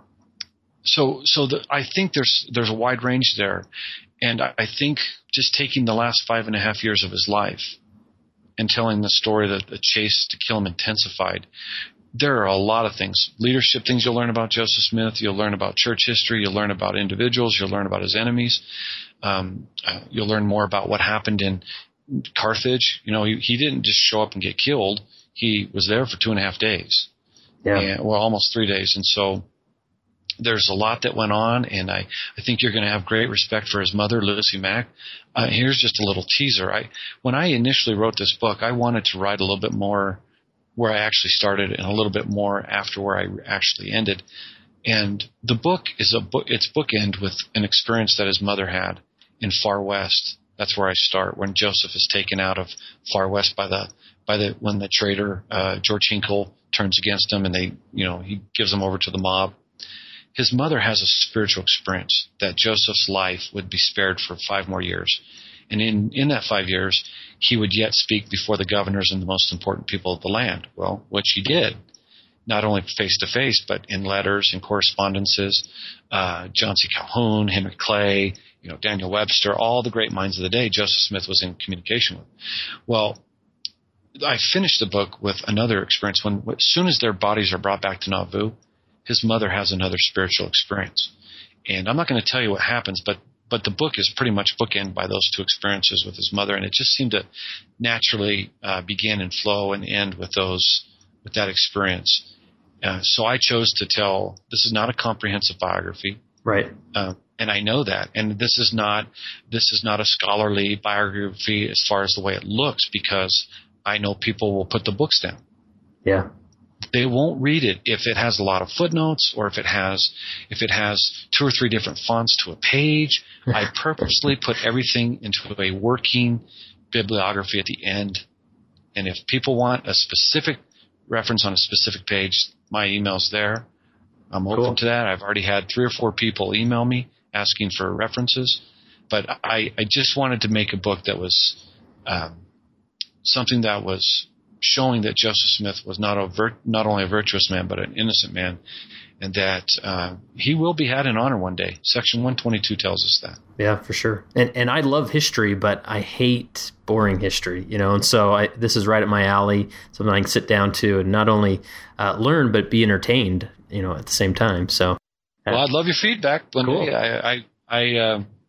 so so the, I think there's there's a wide range there. And I, I think just taking the last five and a half years of his life and telling the story that the chase to kill him intensified, there are a lot of things, leadership things you'll learn about Joseph Smith. You'll learn about church history. You'll learn about individuals. You'll learn about his enemies. Um, uh, you'll learn more about what happened in Carthage. You know, he, he didn't just show up and get killed. He was there for two and a half days. Yeah. And, well, almost three days. And so there's a lot that went on, and I, I think you're going to have great respect for his mother, Lucy Mack. Uh, here's just a little teaser. I when I initially wrote this book, I wanted to write a little bit more where I actually started and a little bit more after where I actually ended. And the book is a book, it's bookend with an experience that his mother had in Far West. That's where I start, when Joseph is taken out of Far West by the, by the, when the traitor, uh, George Hinkle turns against him and they, you know, he gives him over to the mob. His mother has a spiritual experience that Joseph's life would be spared for five more years. And in, in that five years, he would yet speak before the governors and the most important people of the land. Well, which he did, not only face to face, but in letters and correspondences. Uh, John C. Calhoun, Henry Clay, you know, Daniel Webster, all the great minds of the day, Joseph Smith was in communication with. Well, I finished the book with another experience. When, as soon as their bodies are brought back to Nauvoo, his mother has another spiritual experience. And I'm not going to tell you what happens, but But the book is pretty much bookended by those two experiences with his mother, and it just seemed to naturally uh, begin and flow and end with those, with that experience. Uh, so I chose to tell. This is not a comprehensive biography, right? Uh, and I know that. And this is not this is not a scholarly biography as far as the way it looks, because I know people will put the books down. Yeah. They won't read it if it has a lot of footnotes, or if it has if it has two or three different fonts to a page. I purposely put everything into a working bibliography at the end. And if people want a specific reference on a specific page, my email's there. I'm open Cool. to that. I've already had three or four people email me asking for references. But I, I just wanted to make a book that was um, something that was showing that Joseph Smith was not a vir- not only a virtuous man, but an innocent man, and that uh, he will be had in honor one day. Section one twenty-two tells us that. Yeah, for sure. And and I love history, but I hate boring history, you know, and so I, this is right up my alley, something I can sit down to and not only uh, learn, but be entertained, you know, at the same time. So, well, I'd love your feedback one Cool. day. I I I, uh,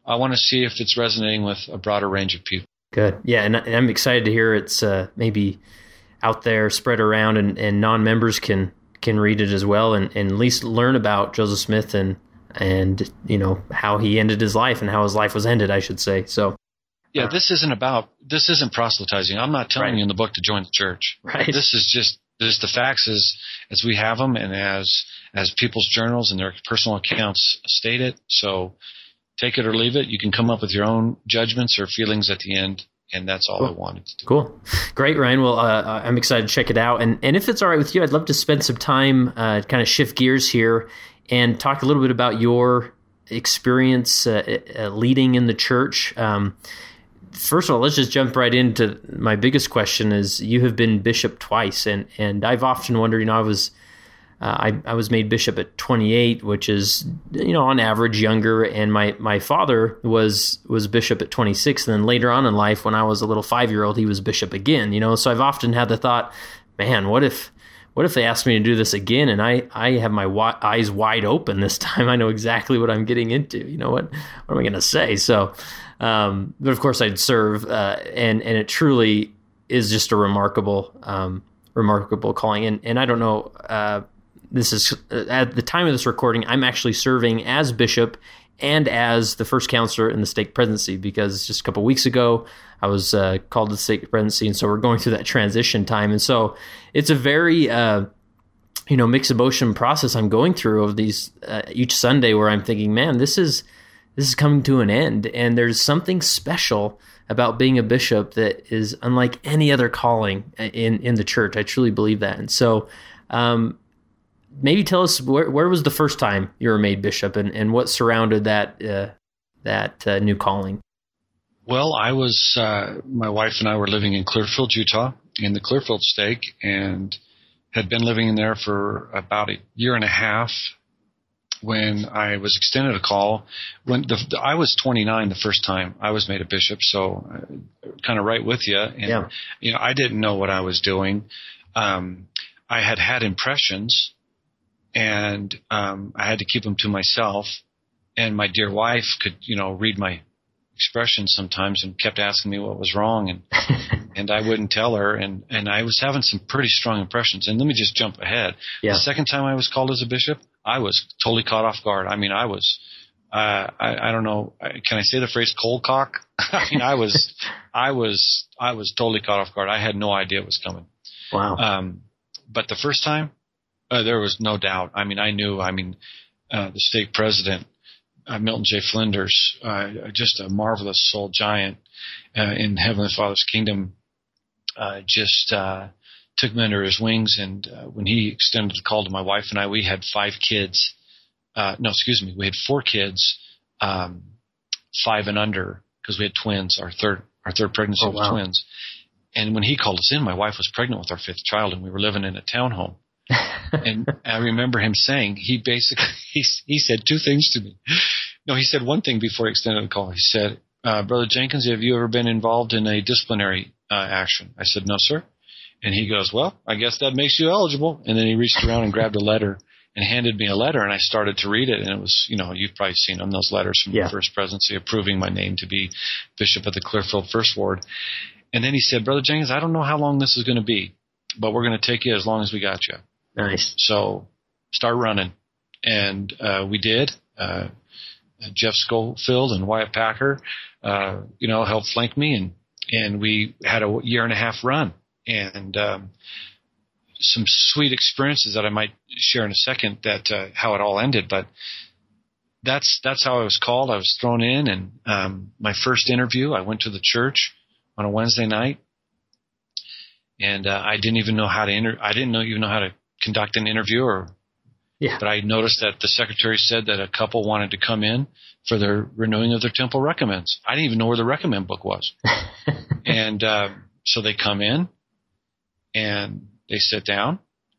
I want to see if it's resonating with a broader range of people. Good. Yeah, and I'm excited to hear it's uh, maybe out there, spread around, and, and non-members can can read it as well, and, and at least learn about Joseph Smith and and you know how he ended his life and how his life was ended, I should say. So, yeah, this isn't about this isn't proselytizing. I'm not telling right. you in the book to join the church. Right. This is just this the facts as as we have them, and as as people's journals and their personal accounts state it. So, take it or leave it. You can come up with your own judgments or feelings at the end. And that's all cool. I wanted to do. Cool. Great, Ryan. Well, uh, I'm excited to check it out. And and if it's all right with you, I'd love to spend some time, uh, kind of shift gears here and talk a little bit about your experience uh, uh, leading in the church. Um, first of all, let's just jump right into my biggest question is you have been bishop twice. And, and I've often wondered, you know, I was Uh, I, I was made bishop at twenty-eight, which is, you know, on average younger. And my, my father was was bishop at twenty-six. And then later on in life, when I was a little five-year-old, he was bishop again, you know. So I've often had the thought, man, what if what if they asked me to do this again? And I, I have my wi- eyes wide open this time. I know exactly what I'm getting into. You know, what, what am I going to say? So, um, but of course I'd serve. Uh, and, and it truly is just a remarkable, um, remarkable calling. And, and I don't know, uh, This is at the time of this recording, I'm actually serving as bishop and as the first counselor in the stake presidency, because just a couple of weeks ago I was uh, called to the stake presidency, and so we're going through that transition time. And so it's a very uh, you know mixed emotion process I'm going through of these uh, each Sunday, where I'm thinking, man, this is this is coming to an end, and there's something special about being a bishop that is unlike any other calling in in the church. I truly believe that. And so. Um, Maybe tell us where where was the first time you were made bishop, and, and what surrounded that uh, that uh, new calling? Well, I was uh, my wife and I were living in Clearfield, Utah, in the Clearfield stake, and had been living in there for about a year and a half when I was extended a call. When the, the, I was twenty-nine the first time I was made a bishop, so uh, kind of right with you. And, yeah. you know, I didn't know what I was doing. Um, I had had impressions. And um, I had to keep them to myself. And my dear wife could, you know, read my expressions sometimes and kept asking me what was wrong. And and I wouldn't tell her. And, and I was having some pretty strong impressions. And let me just jump ahead. Yeah. The second time I was called as a bishop, I was totally caught off guard. I mean, I was, uh, I, I don't know, can I say the phrase cold cock? I mean, I was, I was, I was totally caught off guard. I had no idea it was coming. Wow. Um, but the first time, Uh, there was no doubt. I mean, I knew, I mean, uh, the stake president, uh, Milton J. Flinders, uh, just a marvelous soul giant uh, in Heavenly Father's kingdom, uh, just uh, took me under his wings. And uh, when he extended the call to my wife and I, we had five kids. Uh, no, excuse me. We had four kids, um, five and under, because we had twins. Our third, our third pregnancy oh, was wow. twins. And when he called us in, my wife was pregnant with our fifth child, and we were living in a townhome. And I remember him saying, he basically, he, he said two things to me. No, he said one thing before he extended the call. He said, uh, Brother Jenkins, have you ever been involved in a disciplinary uh, action? I said, no, sir. And he goes, well, I guess that makes you eligible. And then he reached around and grabbed a letter and handed me a letter, and I started to read it. And it was, you know, you've probably seen them, those letters from yeah. the First Presidency approving my name to be bishop of the Clearfield First Ward. And then he said, Brother Jenkins, I don't know how long this is going to be, but we're going to take you as long as we got you. Nice. So start running. And uh, we did. Uh, Jeff Schofield and Wyatt Packer, uh, you know, helped flank me. And, and we had a year and a half run. And um, some sweet experiences that I might share in a second, that uh, how it all ended. But that's that's how I was called. I was thrown in. And um, my first interview, I went to the church on a Wednesday night. And uh, I didn't even know how to inter- I didn't know, even know how to conduct an interview, or, yeah. but I noticed that the secretary said that a couple wanted to come in for their renewing of their temple recommends. I didn't even know where the recommend book was. And uh, so they come in and they sit down,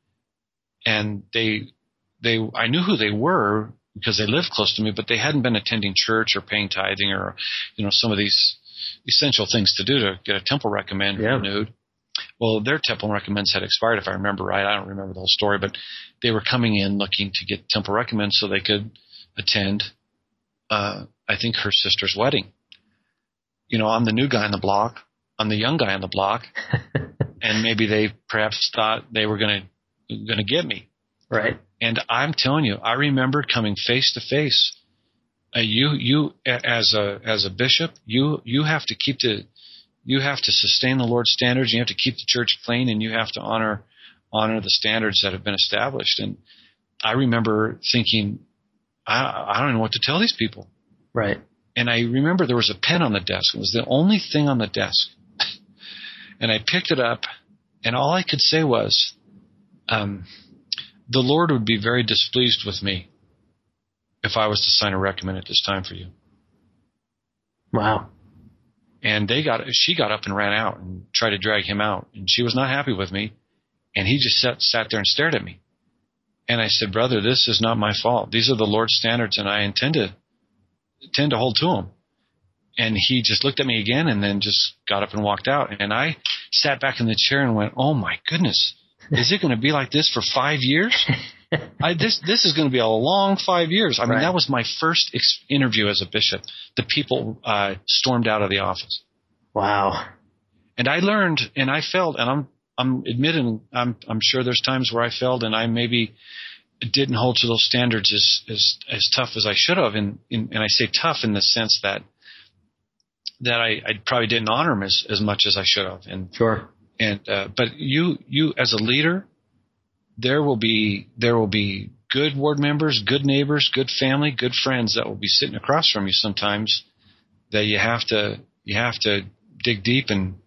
and they, they, I knew who they were because they lived close to me, but they hadn't been attending church or paying tithing or, you know, some of these essential things to do to get a temple recommend yeah. renewed. Well, their temple recommends had expired, if I remember right. I don't remember the whole story, but they were coming in looking to get temple recommends so they could attend uh, I think her sister's wedding. You know, I'm the new guy on the block. I'm the young guy on the block. And maybe they perhaps thought they were going to, going to get me. Right. And I'm telling you, I remember coming face to face. Uh, you, you, as a, as a bishop, you, you have to keep the, you have to sustain the Lord's standards. You have to keep the church clean, and you have to honor, honor the standards that have been established. And I remember thinking, I, I don't know what to tell these people. Right. And I remember there was a pen on the desk. It was the only thing on the desk. And I picked it up, and all I could say was, um, the Lord would be very displeased with me if I was to sign a recommend at this time for you. Wow. And they got, she got up and ran out and tried to drag him out. And she was not happy with me. And he just sat, sat there and stared at me. And I said, brother, this is not my fault. These are the Lord's standards, and I intend to, intend to hold to them. And he just looked at me again and then just got up and walked out. And I sat back in the chair and went, oh, my goodness, is it going to be like this for five years? I, this this is going to be a long five years. I mean, right. That was my first ex- interview as a bishop. The people uh, stormed out of the office. Wow. And I learned, and I felt, and I'm I'm admitting, I'm I'm sure there's times where I failed, and I maybe didn't hold to those standards as as, as tough as I should have. And, and and I say tough in the sense that that I, I probably didn't honor them as, as much as I should have. And sure. And uh, but you you as a leader, there will be there will be good ward members, good neighbors, good family, good friends that will be sitting across from you sometimes that you have to you have to dig deep and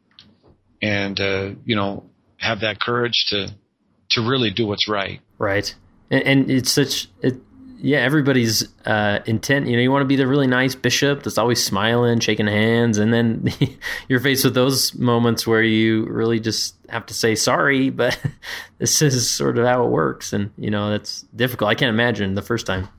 and uh, you know have that courage to to really do what's right. Right. And, and it's such it, yeah, everybody's uh, intent, you know, you want to be the really nice bishop that's always smiling, shaking hands, and then you're faced with those moments where you really just have to say sorry, but this is sort of how it works, and, you know, that's difficult. I can't imagine the first time.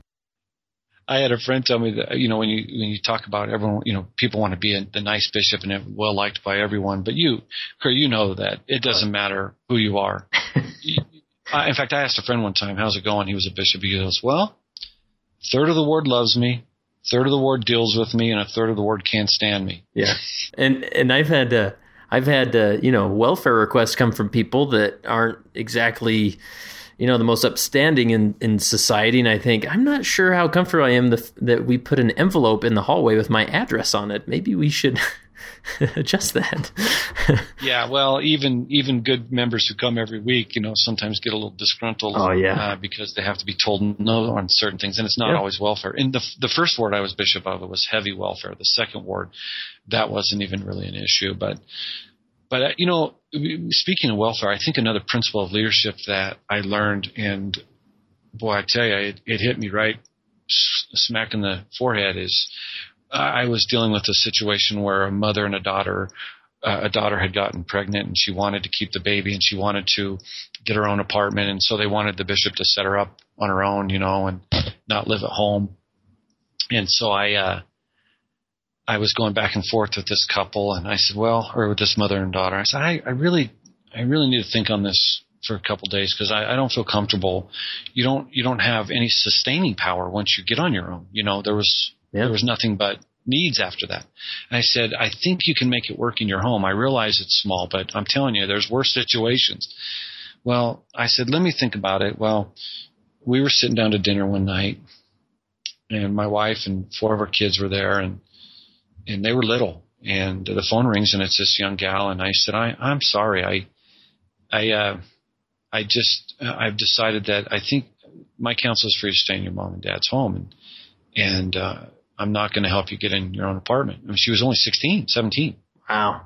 I had a friend tell me that, you know, when you when you talk about everyone, you know, people want to be a, the nice bishop and well liked by everyone, but you, Kurt, you know that it doesn't matter who you are. you, I, in fact, I asked a friend one time, how's it going? He was a bishop. He goes, well, third of the ward loves me, third of the ward deals with me, and a third of the ward can't stand me. Yeah, and and I've had uh, I've had uh, you know welfare requests come from people that aren't exactly you know the most upstanding in, in society, and I think I'm not sure how comfortable I am the, that we put an envelope in the hallway with my address on it. Maybe we should adjust that. Yeah, well, even even good members who come every week, you know, sometimes get a little disgruntled. Oh, yeah. uh, because they have to be told no on certain things, and it's not yep. always welfare. In the the first ward I was bishop of, it was heavy welfare. The second ward, that wasn't even really an issue. But but uh, you know, speaking of welfare, I think another principle of leadership that I learned, and boy, I tell you, it, it hit me right smack in the forehead, is I was dealing with a situation where a mother and a daughter, uh, a daughter had gotten pregnant, and she wanted to keep the baby, and she wanted to get her own apartment, and so they wanted the bishop to set her up on her own, you know, and not live at home. And so I, uh, I was going back and forth with this couple, and I said, well, or with this mother and daughter, I said, I, I really, I really need to think on this for a couple of days, because I, I don't feel comfortable. You don't, you don't have any sustaining power once you get on your own. You know, there was. Yeah. There was nothing but needs after that. And I said, I think you can make it work in your home. I realize it's small, but I'm telling you, there's worse situations. Well, I said, let me think about it. Well, we were sitting down to dinner one night, and my wife and four of our kids were there, and and they were little. And the phone rings, and it's this young gal, and I said, I, I'm sorry. I I uh, I just uh, I've decided that I think my counsel is for you to stay in your mom and dad's home, and and uh, I'm not going to help you get in your own apartment. I mean, she was only sixteen, seventeen. Wow.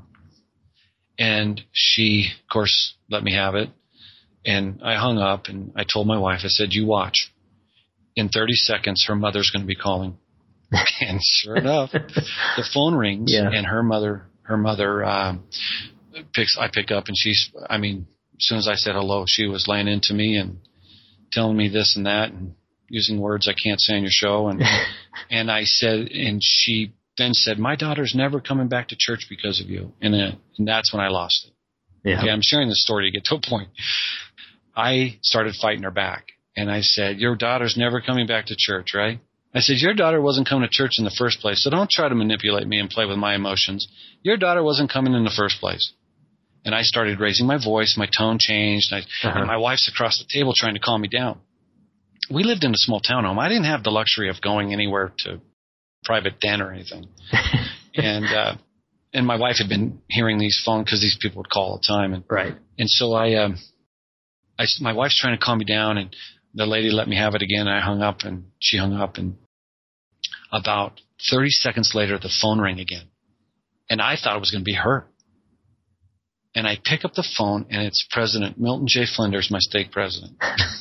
And she, of course, let me have it. And I hung up, and I told my wife, I said, you watch. In thirty seconds, her mother's going to be calling. And sure enough, the phone rings, yeah. and her mother, her mother um, picks, I pick up, and she's, I mean, as soon as I said hello, she was laying into me and telling me this and that, and using words I can't say on your show. And and I said, and she then said, my daughter's never coming back to church because of you. And, uh, and that's when I lost it. Yeah. Okay, I'm sharing this story to get to a point. I started fighting her back. And I said, your daughter's never coming back to church, right? I said, your daughter wasn't coming to church in the first place, so don't try to manipulate me and play with my emotions. Your daughter wasn't coming in the first place. And I started raising my voice. My tone changed. I, uh-huh. And my wife's across the table trying to calm me down. We lived in a small townhome. I didn't have the luxury of going anywhere to private den or anything. and uh, and my wife had been hearing these phone because these people would call all the time. And, right. And so I, um, I, my wife's trying to calm me down, and the lady let me have it again. And I hung up, and she hung up, and about thirty seconds later, the phone rang again. And I thought it was going to be her. And I pick up the phone, and it's President Milton J. Flinders, my stake president.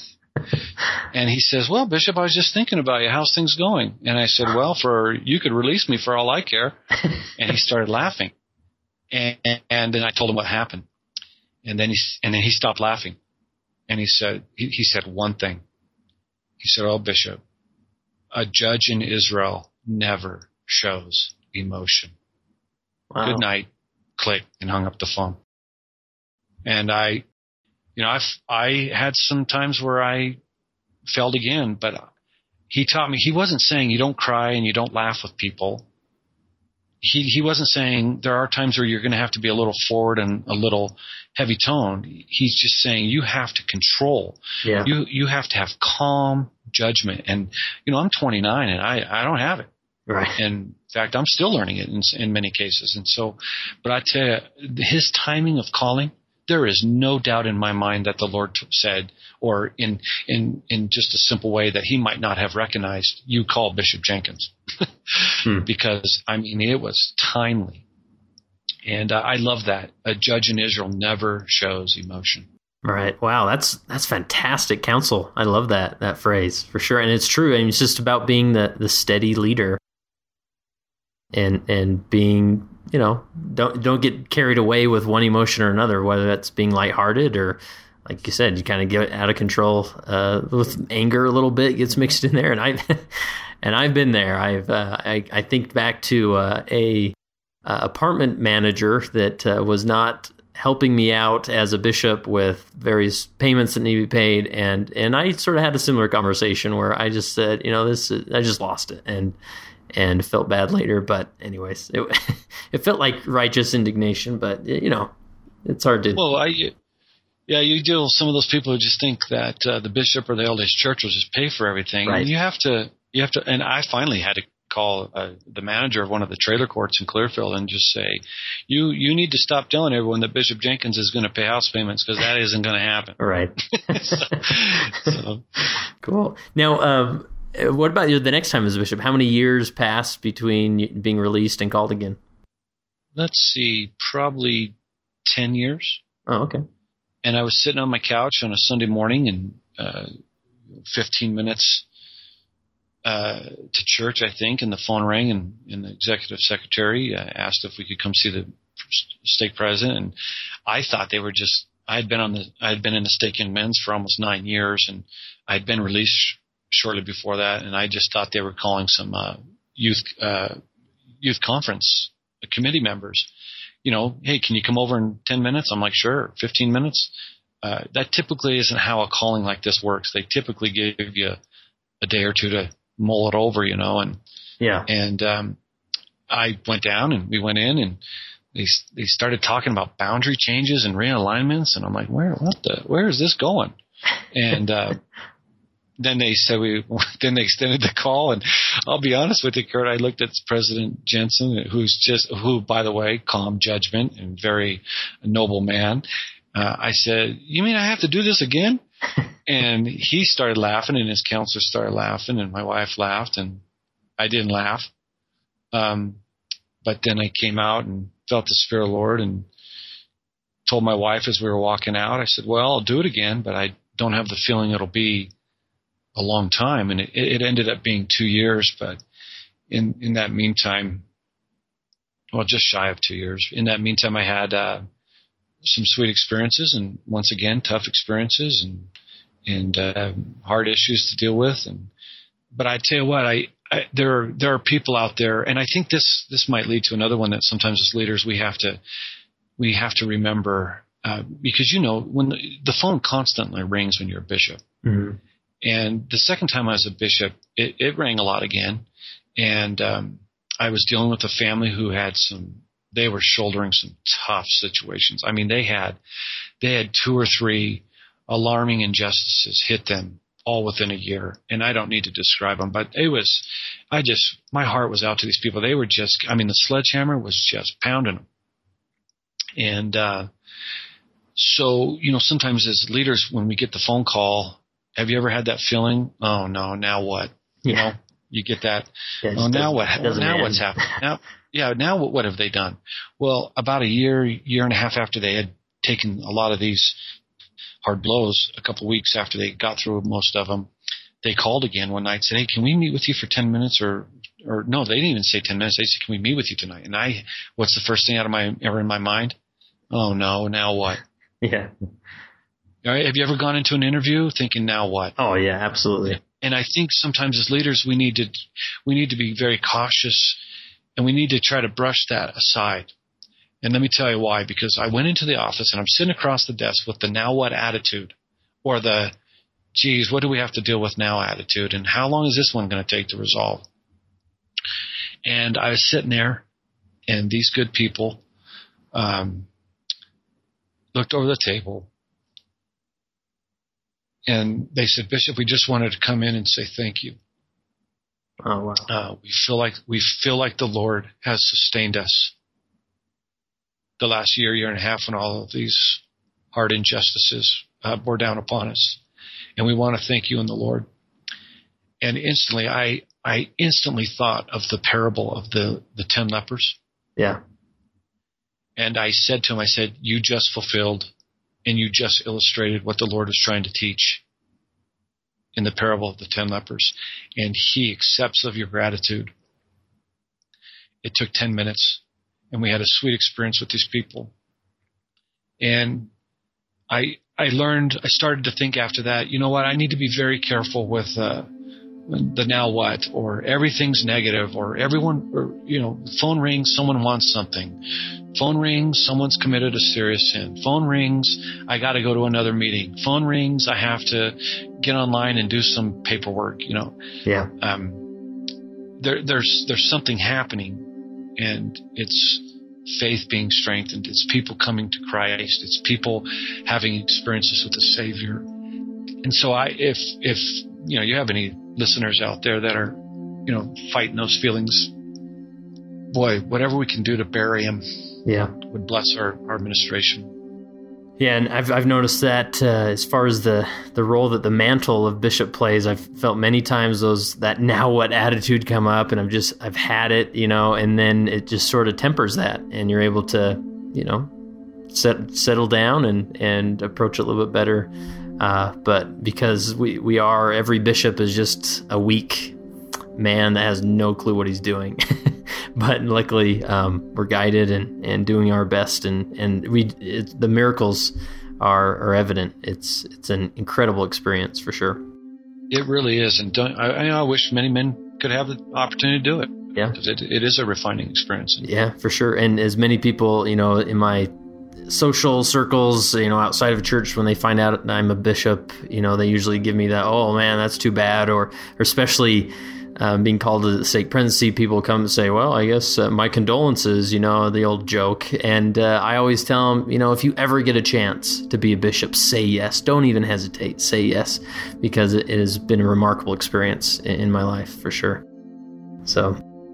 And he says, well, Bishop, I was just thinking about you. How's things going? And I said, well, for you could release me for all I care. And he started laughing. And, and, and then I told him what happened. And then he, and then he stopped laughing. And he said, he, he said one thing. He said, oh, Bishop, a judge in Israel never shows emotion. Wow. Good night. Click, and hung up the phone. And I, you know, I've, I had some times where I failed again, but he taught me, he wasn't saying you don't cry and you don't laugh with people. He, he wasn't saying there are times where you're going to have to be a little forward and a little heavy toned. He's just saying you have to control. Yeah. You, you have to have calm judgment. And, you know, I'm twenty-nine and I, I don't have it. Right. And in fact, I'm still learning it in, in many cases. And so, but I tell you, his timing of calling, there is no doubt in my mind that the Lord said, or in, in, in just a simple way that he might not have recognized, you call Bishop Jenkins. hmm. Because, I mean, it was timely. And uh, I love that. A judge in Israel never shows emotion. Right. Wow. That's, that's fantastic counsel. I love that, that phrase for sure. And it's true. I mean, it's just about being the, the steady leader and, and being, you know, don't don't get carried away with one emotion or another, whether that's being lighthearted or, like you said, you kind of get out of control uh, with anger a little bit gets mixed in there. And I and I've been there. I've uh, I, I think back to uh, a uh, apartment manager that uh, was not helping me out as a bishop with various payments that need to be paid, and and I sort of had a similar conversation where I just said, you know, this is, I just lost it, and. And felt bad later, but anyways, it it felt like righteous indignation. But you know, it's hard to. Well, I, yeah, you deal with some of those people who just think that uh, the bishop or the L D S church will just pay for everything. Right. And you have to, you have to. And I finally had to call uh, the manager of one of the trailer courts in Clearfield and just say, you you need to stop telling everyone that Bishop Jenkins is going to pay house payments, because that isn't going to happen. Right. so, so. Cool. Now. Um, What about the next time as a bishop? How many years passed between being released and called again? Let's see, probably ten years. Oh, okay. And I was sitting on my couch on a Sunday morning, and uh, fifteen minutes uh, to church, I think, and the phone rang, and, and the executive secretary uh, asked if we could come see the stake president. And I thought they were just. I had been on the. I had been in the stake in men's for almost nine years, and I had been released shortly before that, and I just thought they were calling some uh, youth uh, youth conference committee members. You know, hey, can you come over in ten minutes? I'm like, sure. fifteen minutes? Uh, that typically isn't how a calling like this works. They typically give you a day or two to mull it over, you know. And yeah, and um, I went down, and we went in, and they they started talking about boundary changes and realignments, and I'm like, where what the where is this going? And uh, Then they said we. Then they extended the call, and I'll be honest with you, Kurt. I looked at President Jensen, who's just, who, by the way, calm judgment and very noble man. Uh, I said, "You mean I have to do this again?" And he started laughing, and his counselor started laughing, and my wife laughed, and I didn't laugh. Um, but then I came out and felt the Spirit of the Lord, and told my wife as we were walking out, I said, "Well, I'll do it again, but I don't have the feeling it'll be a long time." And it, it ended up being two years, but in, in that meantime, well, just shy of two years. In that meantime, I had, uh, some sweet experiences, and once again, tough experiences, and, and, uh, hard issues to deal with. And, but I tell you what, I, I, there are, there are people out there, and I think this, this might lead to another one that sometimes as leaders, we have to, we have to remember, uh, because, you know, when the, the phone constantly rings when you're a bishop. Mm-hmm. And the second time I was a bishop, it, it rang a lot again. And um, I was dealing with a family who had some, they were shouldering some tough situations. I mean, they had, they had two or three alarming injustices hit them all within a year. And I don't need to describe them, but it was, I just, my heart was out to these people. They were just, I mean, the sledgehammer was just pounding them. And uh, so, you know, sometimes as leaders, when we get the phone call, have you ever had that feeling? Oh no, now what? You Yeah. know, you get that. Yeah, Oh, now what? doesn't Now end. what's happening? Now, yeah, now what, what have they done? Well, about a year, year and a half after they had taken a lot of these hard blows, a couple of weeks after they got through most of them, they called again one night and said, hey, can we meet with you for ten minutes? Or, or no, they didn't even say ten minutes. They said, can we meet with you tonight? And I, what's the first thing out of my, ever in my mind? Oh no, now what? Yeah. All right, have you ever gone into an interview thinking, now what? Oh yeah, absolutely. And I think sometimes as leaders, we need to, we need to be very cautious, and we need to try to brush that aside. And let me tell you why, because I went into the office and I'm sitting across the desk with the now what attitude, or the, geez, what do we have to deal with now attitude, and how long is this one going to take to resolve? And I was sitting there, and these good people um, looked over the table, and they said, Bishop, we just wanted to come in and say thank you. Oh wow. Uh, we feel like we feel like the Lord has sustained us the last year, year and a half, when all of these hard injustices uh, bore down upon us, and we want to thank you in the Lord. And instantly, I I instantly thought of the parable of the the ten lepers, Yeah. and I said to him, I said, you just fulfilled, and you just illustrated what the Lord was trying to teach in the parable of the ten lepers, and He accepts of your gratitude. It took ten minutes, and we had a sweet experience with these people. And I I learned, I started to think after that, you know what, I need to be very careful with uh, the now what, or everything's negative, or everyone, or, you know, phone rings, someone wants something. Phone rings, someone's committed a serious sin. Phone rings, I got to go to another meeting. Phone rings, I have to get online and do some paperwork, you know. Yeah. Um, there, there's there's something happening, and it's faith being strengthened. It's people coming to Christ. It's people having experiences with the Savior. And so, I, if if you know, you have any listeners out there that are, you know, fighting those feelings, boy, whatever we can do to bury them, Yeah. would bless our, our administration. Yeah, and I've I've noticed that uh, as far as the, the role that the mantle of bishop plays, I've felt many times those that now what attitude come up, and I've just I've had it, you know, and then it just sort of tempers that, and you're able to, you know, set, settle down and, and approach it a little bit better. Uh, but because we, we are, every bishop is just a weak man that has no clue what he's doing. But luckily, um, we're guided and, and doing our best, and and we it, the miracles are are evident. It's it's an incredible experience for sure. It really is, and don't, I, I wish many men could have the opportunity to do it. Yeah, because it, it is a refining experience. Yeah, for sure. And as many people, you know, in my social circles, you know, outside of church, when they find out I'm a bishop, you know, they usually give me that, oh man, that's too bad, or, or especially. Um, being called to the stake presidency, people come and say, well, I guess uh, my condolences, you know, the old joke. And uh, I always tell them, you know, if you ever get a chance to be a bishop, say yes. Don't even hesitate. Say yes, because it, it has been a remarkable experience in, in my life, for sure. So,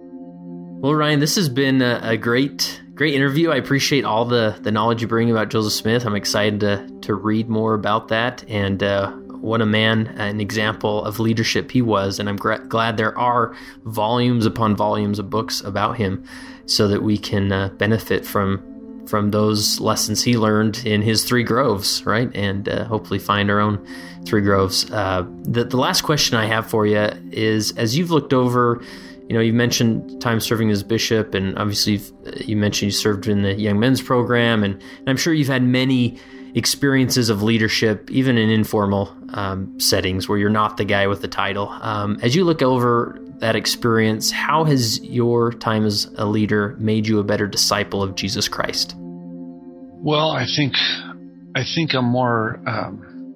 well, Ryan, this has been a, a great, great interview. I appreciate all the, the knowledge you bring about Joseph Smith. I'm excited to, to read more about that, and uh what a man, an example of leadership he was. And I'm gra- glad there are volumes upon volumes of books about him, so that we can uh, benefit from from those lessons he learned in his three groves, right? And uh, hopefully find our own three groves. Uh, the, the last question I have for you is, as you've looked over, you know, you mentioned time serving as bishop, and obviously you've, you mentioned you served in the young men's program, and, and I'm sure you've had many experiences of leadership, even in informal um, settings where you're not the guy with the title. Um, as you look over that experience, how has your time as a leader made you a better disciple of Jesus Christ? Well, I think I think I'm more um,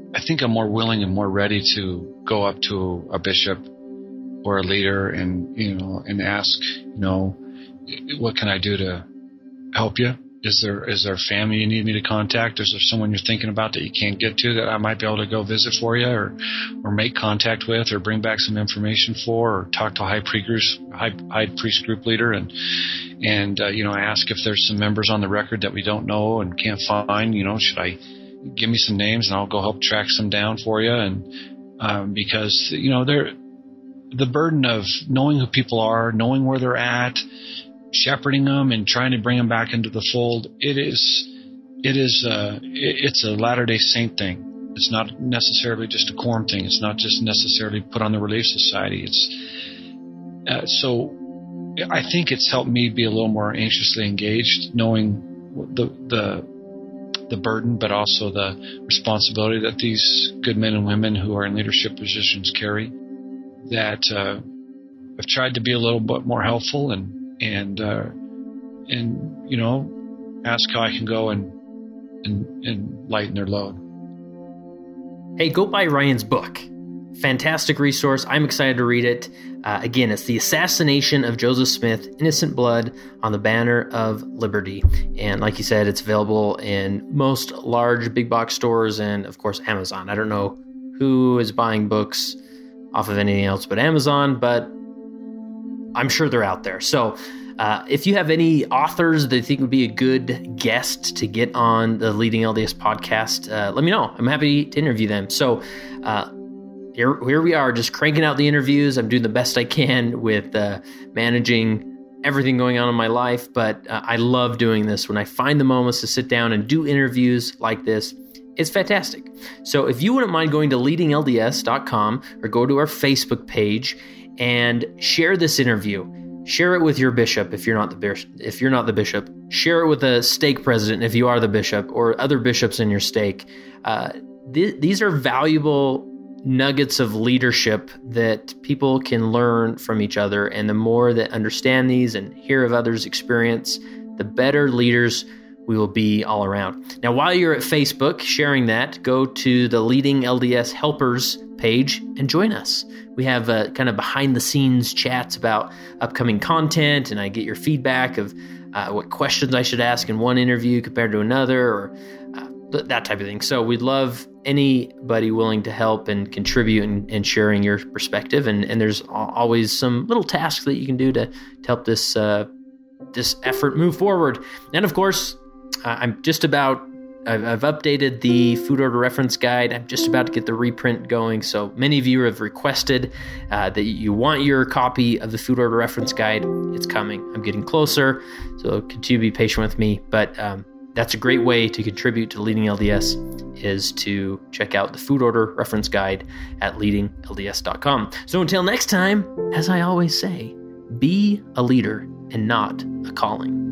I think I'm more willing and more ready to go up to a bishop or a leader and, you know, and ask, you know, what can I do to help you? Is there, is there family you need me to contact? Is there someone you're thinking about that you can't get to that I might be able to go visit for you, or, or make contact with, or bring back some information for, or talk to a high priest, high, high priest group leader and, and, uh, you know, ask if there's some members on the record that we don't know and can't find, you know, should I give me some names and I'll go help track some down for you? And, um, because, you know, they're, the burden of knowing who people are, knowing where they're at, shepherding them and trying to bring them back into the fold, it is, it is, uh, it's a Latter-day Saint thing. It's not necessarily just a quorum thing. It's not just necessarily put on the Relief Society. It's, uh, so I think it's helped me be a little more anxiously engaged, knowing the, the, the burden, but also the responsibility that these good men and women who are in leadership positions carry, that, uh, I've tried to be a little bit more helpful and, and, uh, and, you know, ask how I can go and, and, and lighten their load. Hey, go buy Ryan's book. Fantastic resource. I'm excited to read it. Uh, again, it's The Assassination of Joseph Smith, Innocent Blood on the Banner of Liberty. And like you said, it's available in most large big box stores and, of course, Amazon. I don't know who is buying books off of anything else but Amazon, but I'm sure they're out there. So uh, if you have any authors that you think would be a good guest to get on the Leading L D S podcast, uh, let me know. I'm happy to interview them. So uh, here, here we are, just cranking out the interviews. I'm doing the best I can with uh, managing everything going on in my life, but uh, I love doing this. When I find the moments to sit down and do interviews like this, it's fantastic. So if you wouldn't mind going to leading L D S dot com or go to our Facebook page and share this interview. Share it with your bishop if you're not the bishop. If you're not the bishop, share it with a stake president if you are the bishop, or other bishops in your stake. Uh, th- these are valuable nuggets of leadership that people can learn from each other. And the more that understand these and hear of others' experience, the better leaders we will be all around. Now, while you're at Facebook sharing that, go to the Leading L D S Helpers page and join us. We have uh, kind of behind the scenes chats about upcoming content, and I get your feedback of uh, what questions I should ask in one interview compared to another, or uh, that type of thing. So we'd love anybody willing to help and contribute and, and sharing your perspective. And, and there's always some little tasks that you can do to, to help this uh, this effort move forward. And of course, uh, I'm just about I've, I've updated the food order reference guide. I'm just about to get the reprint going. So many of you have requested uh, that you want your copy of the food order reference guide. It's coming. I'm getting closer. So continue to be patient with me. But um, that's a great way to contribute to Leading L D S, is to check out the food order reference guide at leading L D S dot com. So until next time, as I always say, be a leader and not a calling.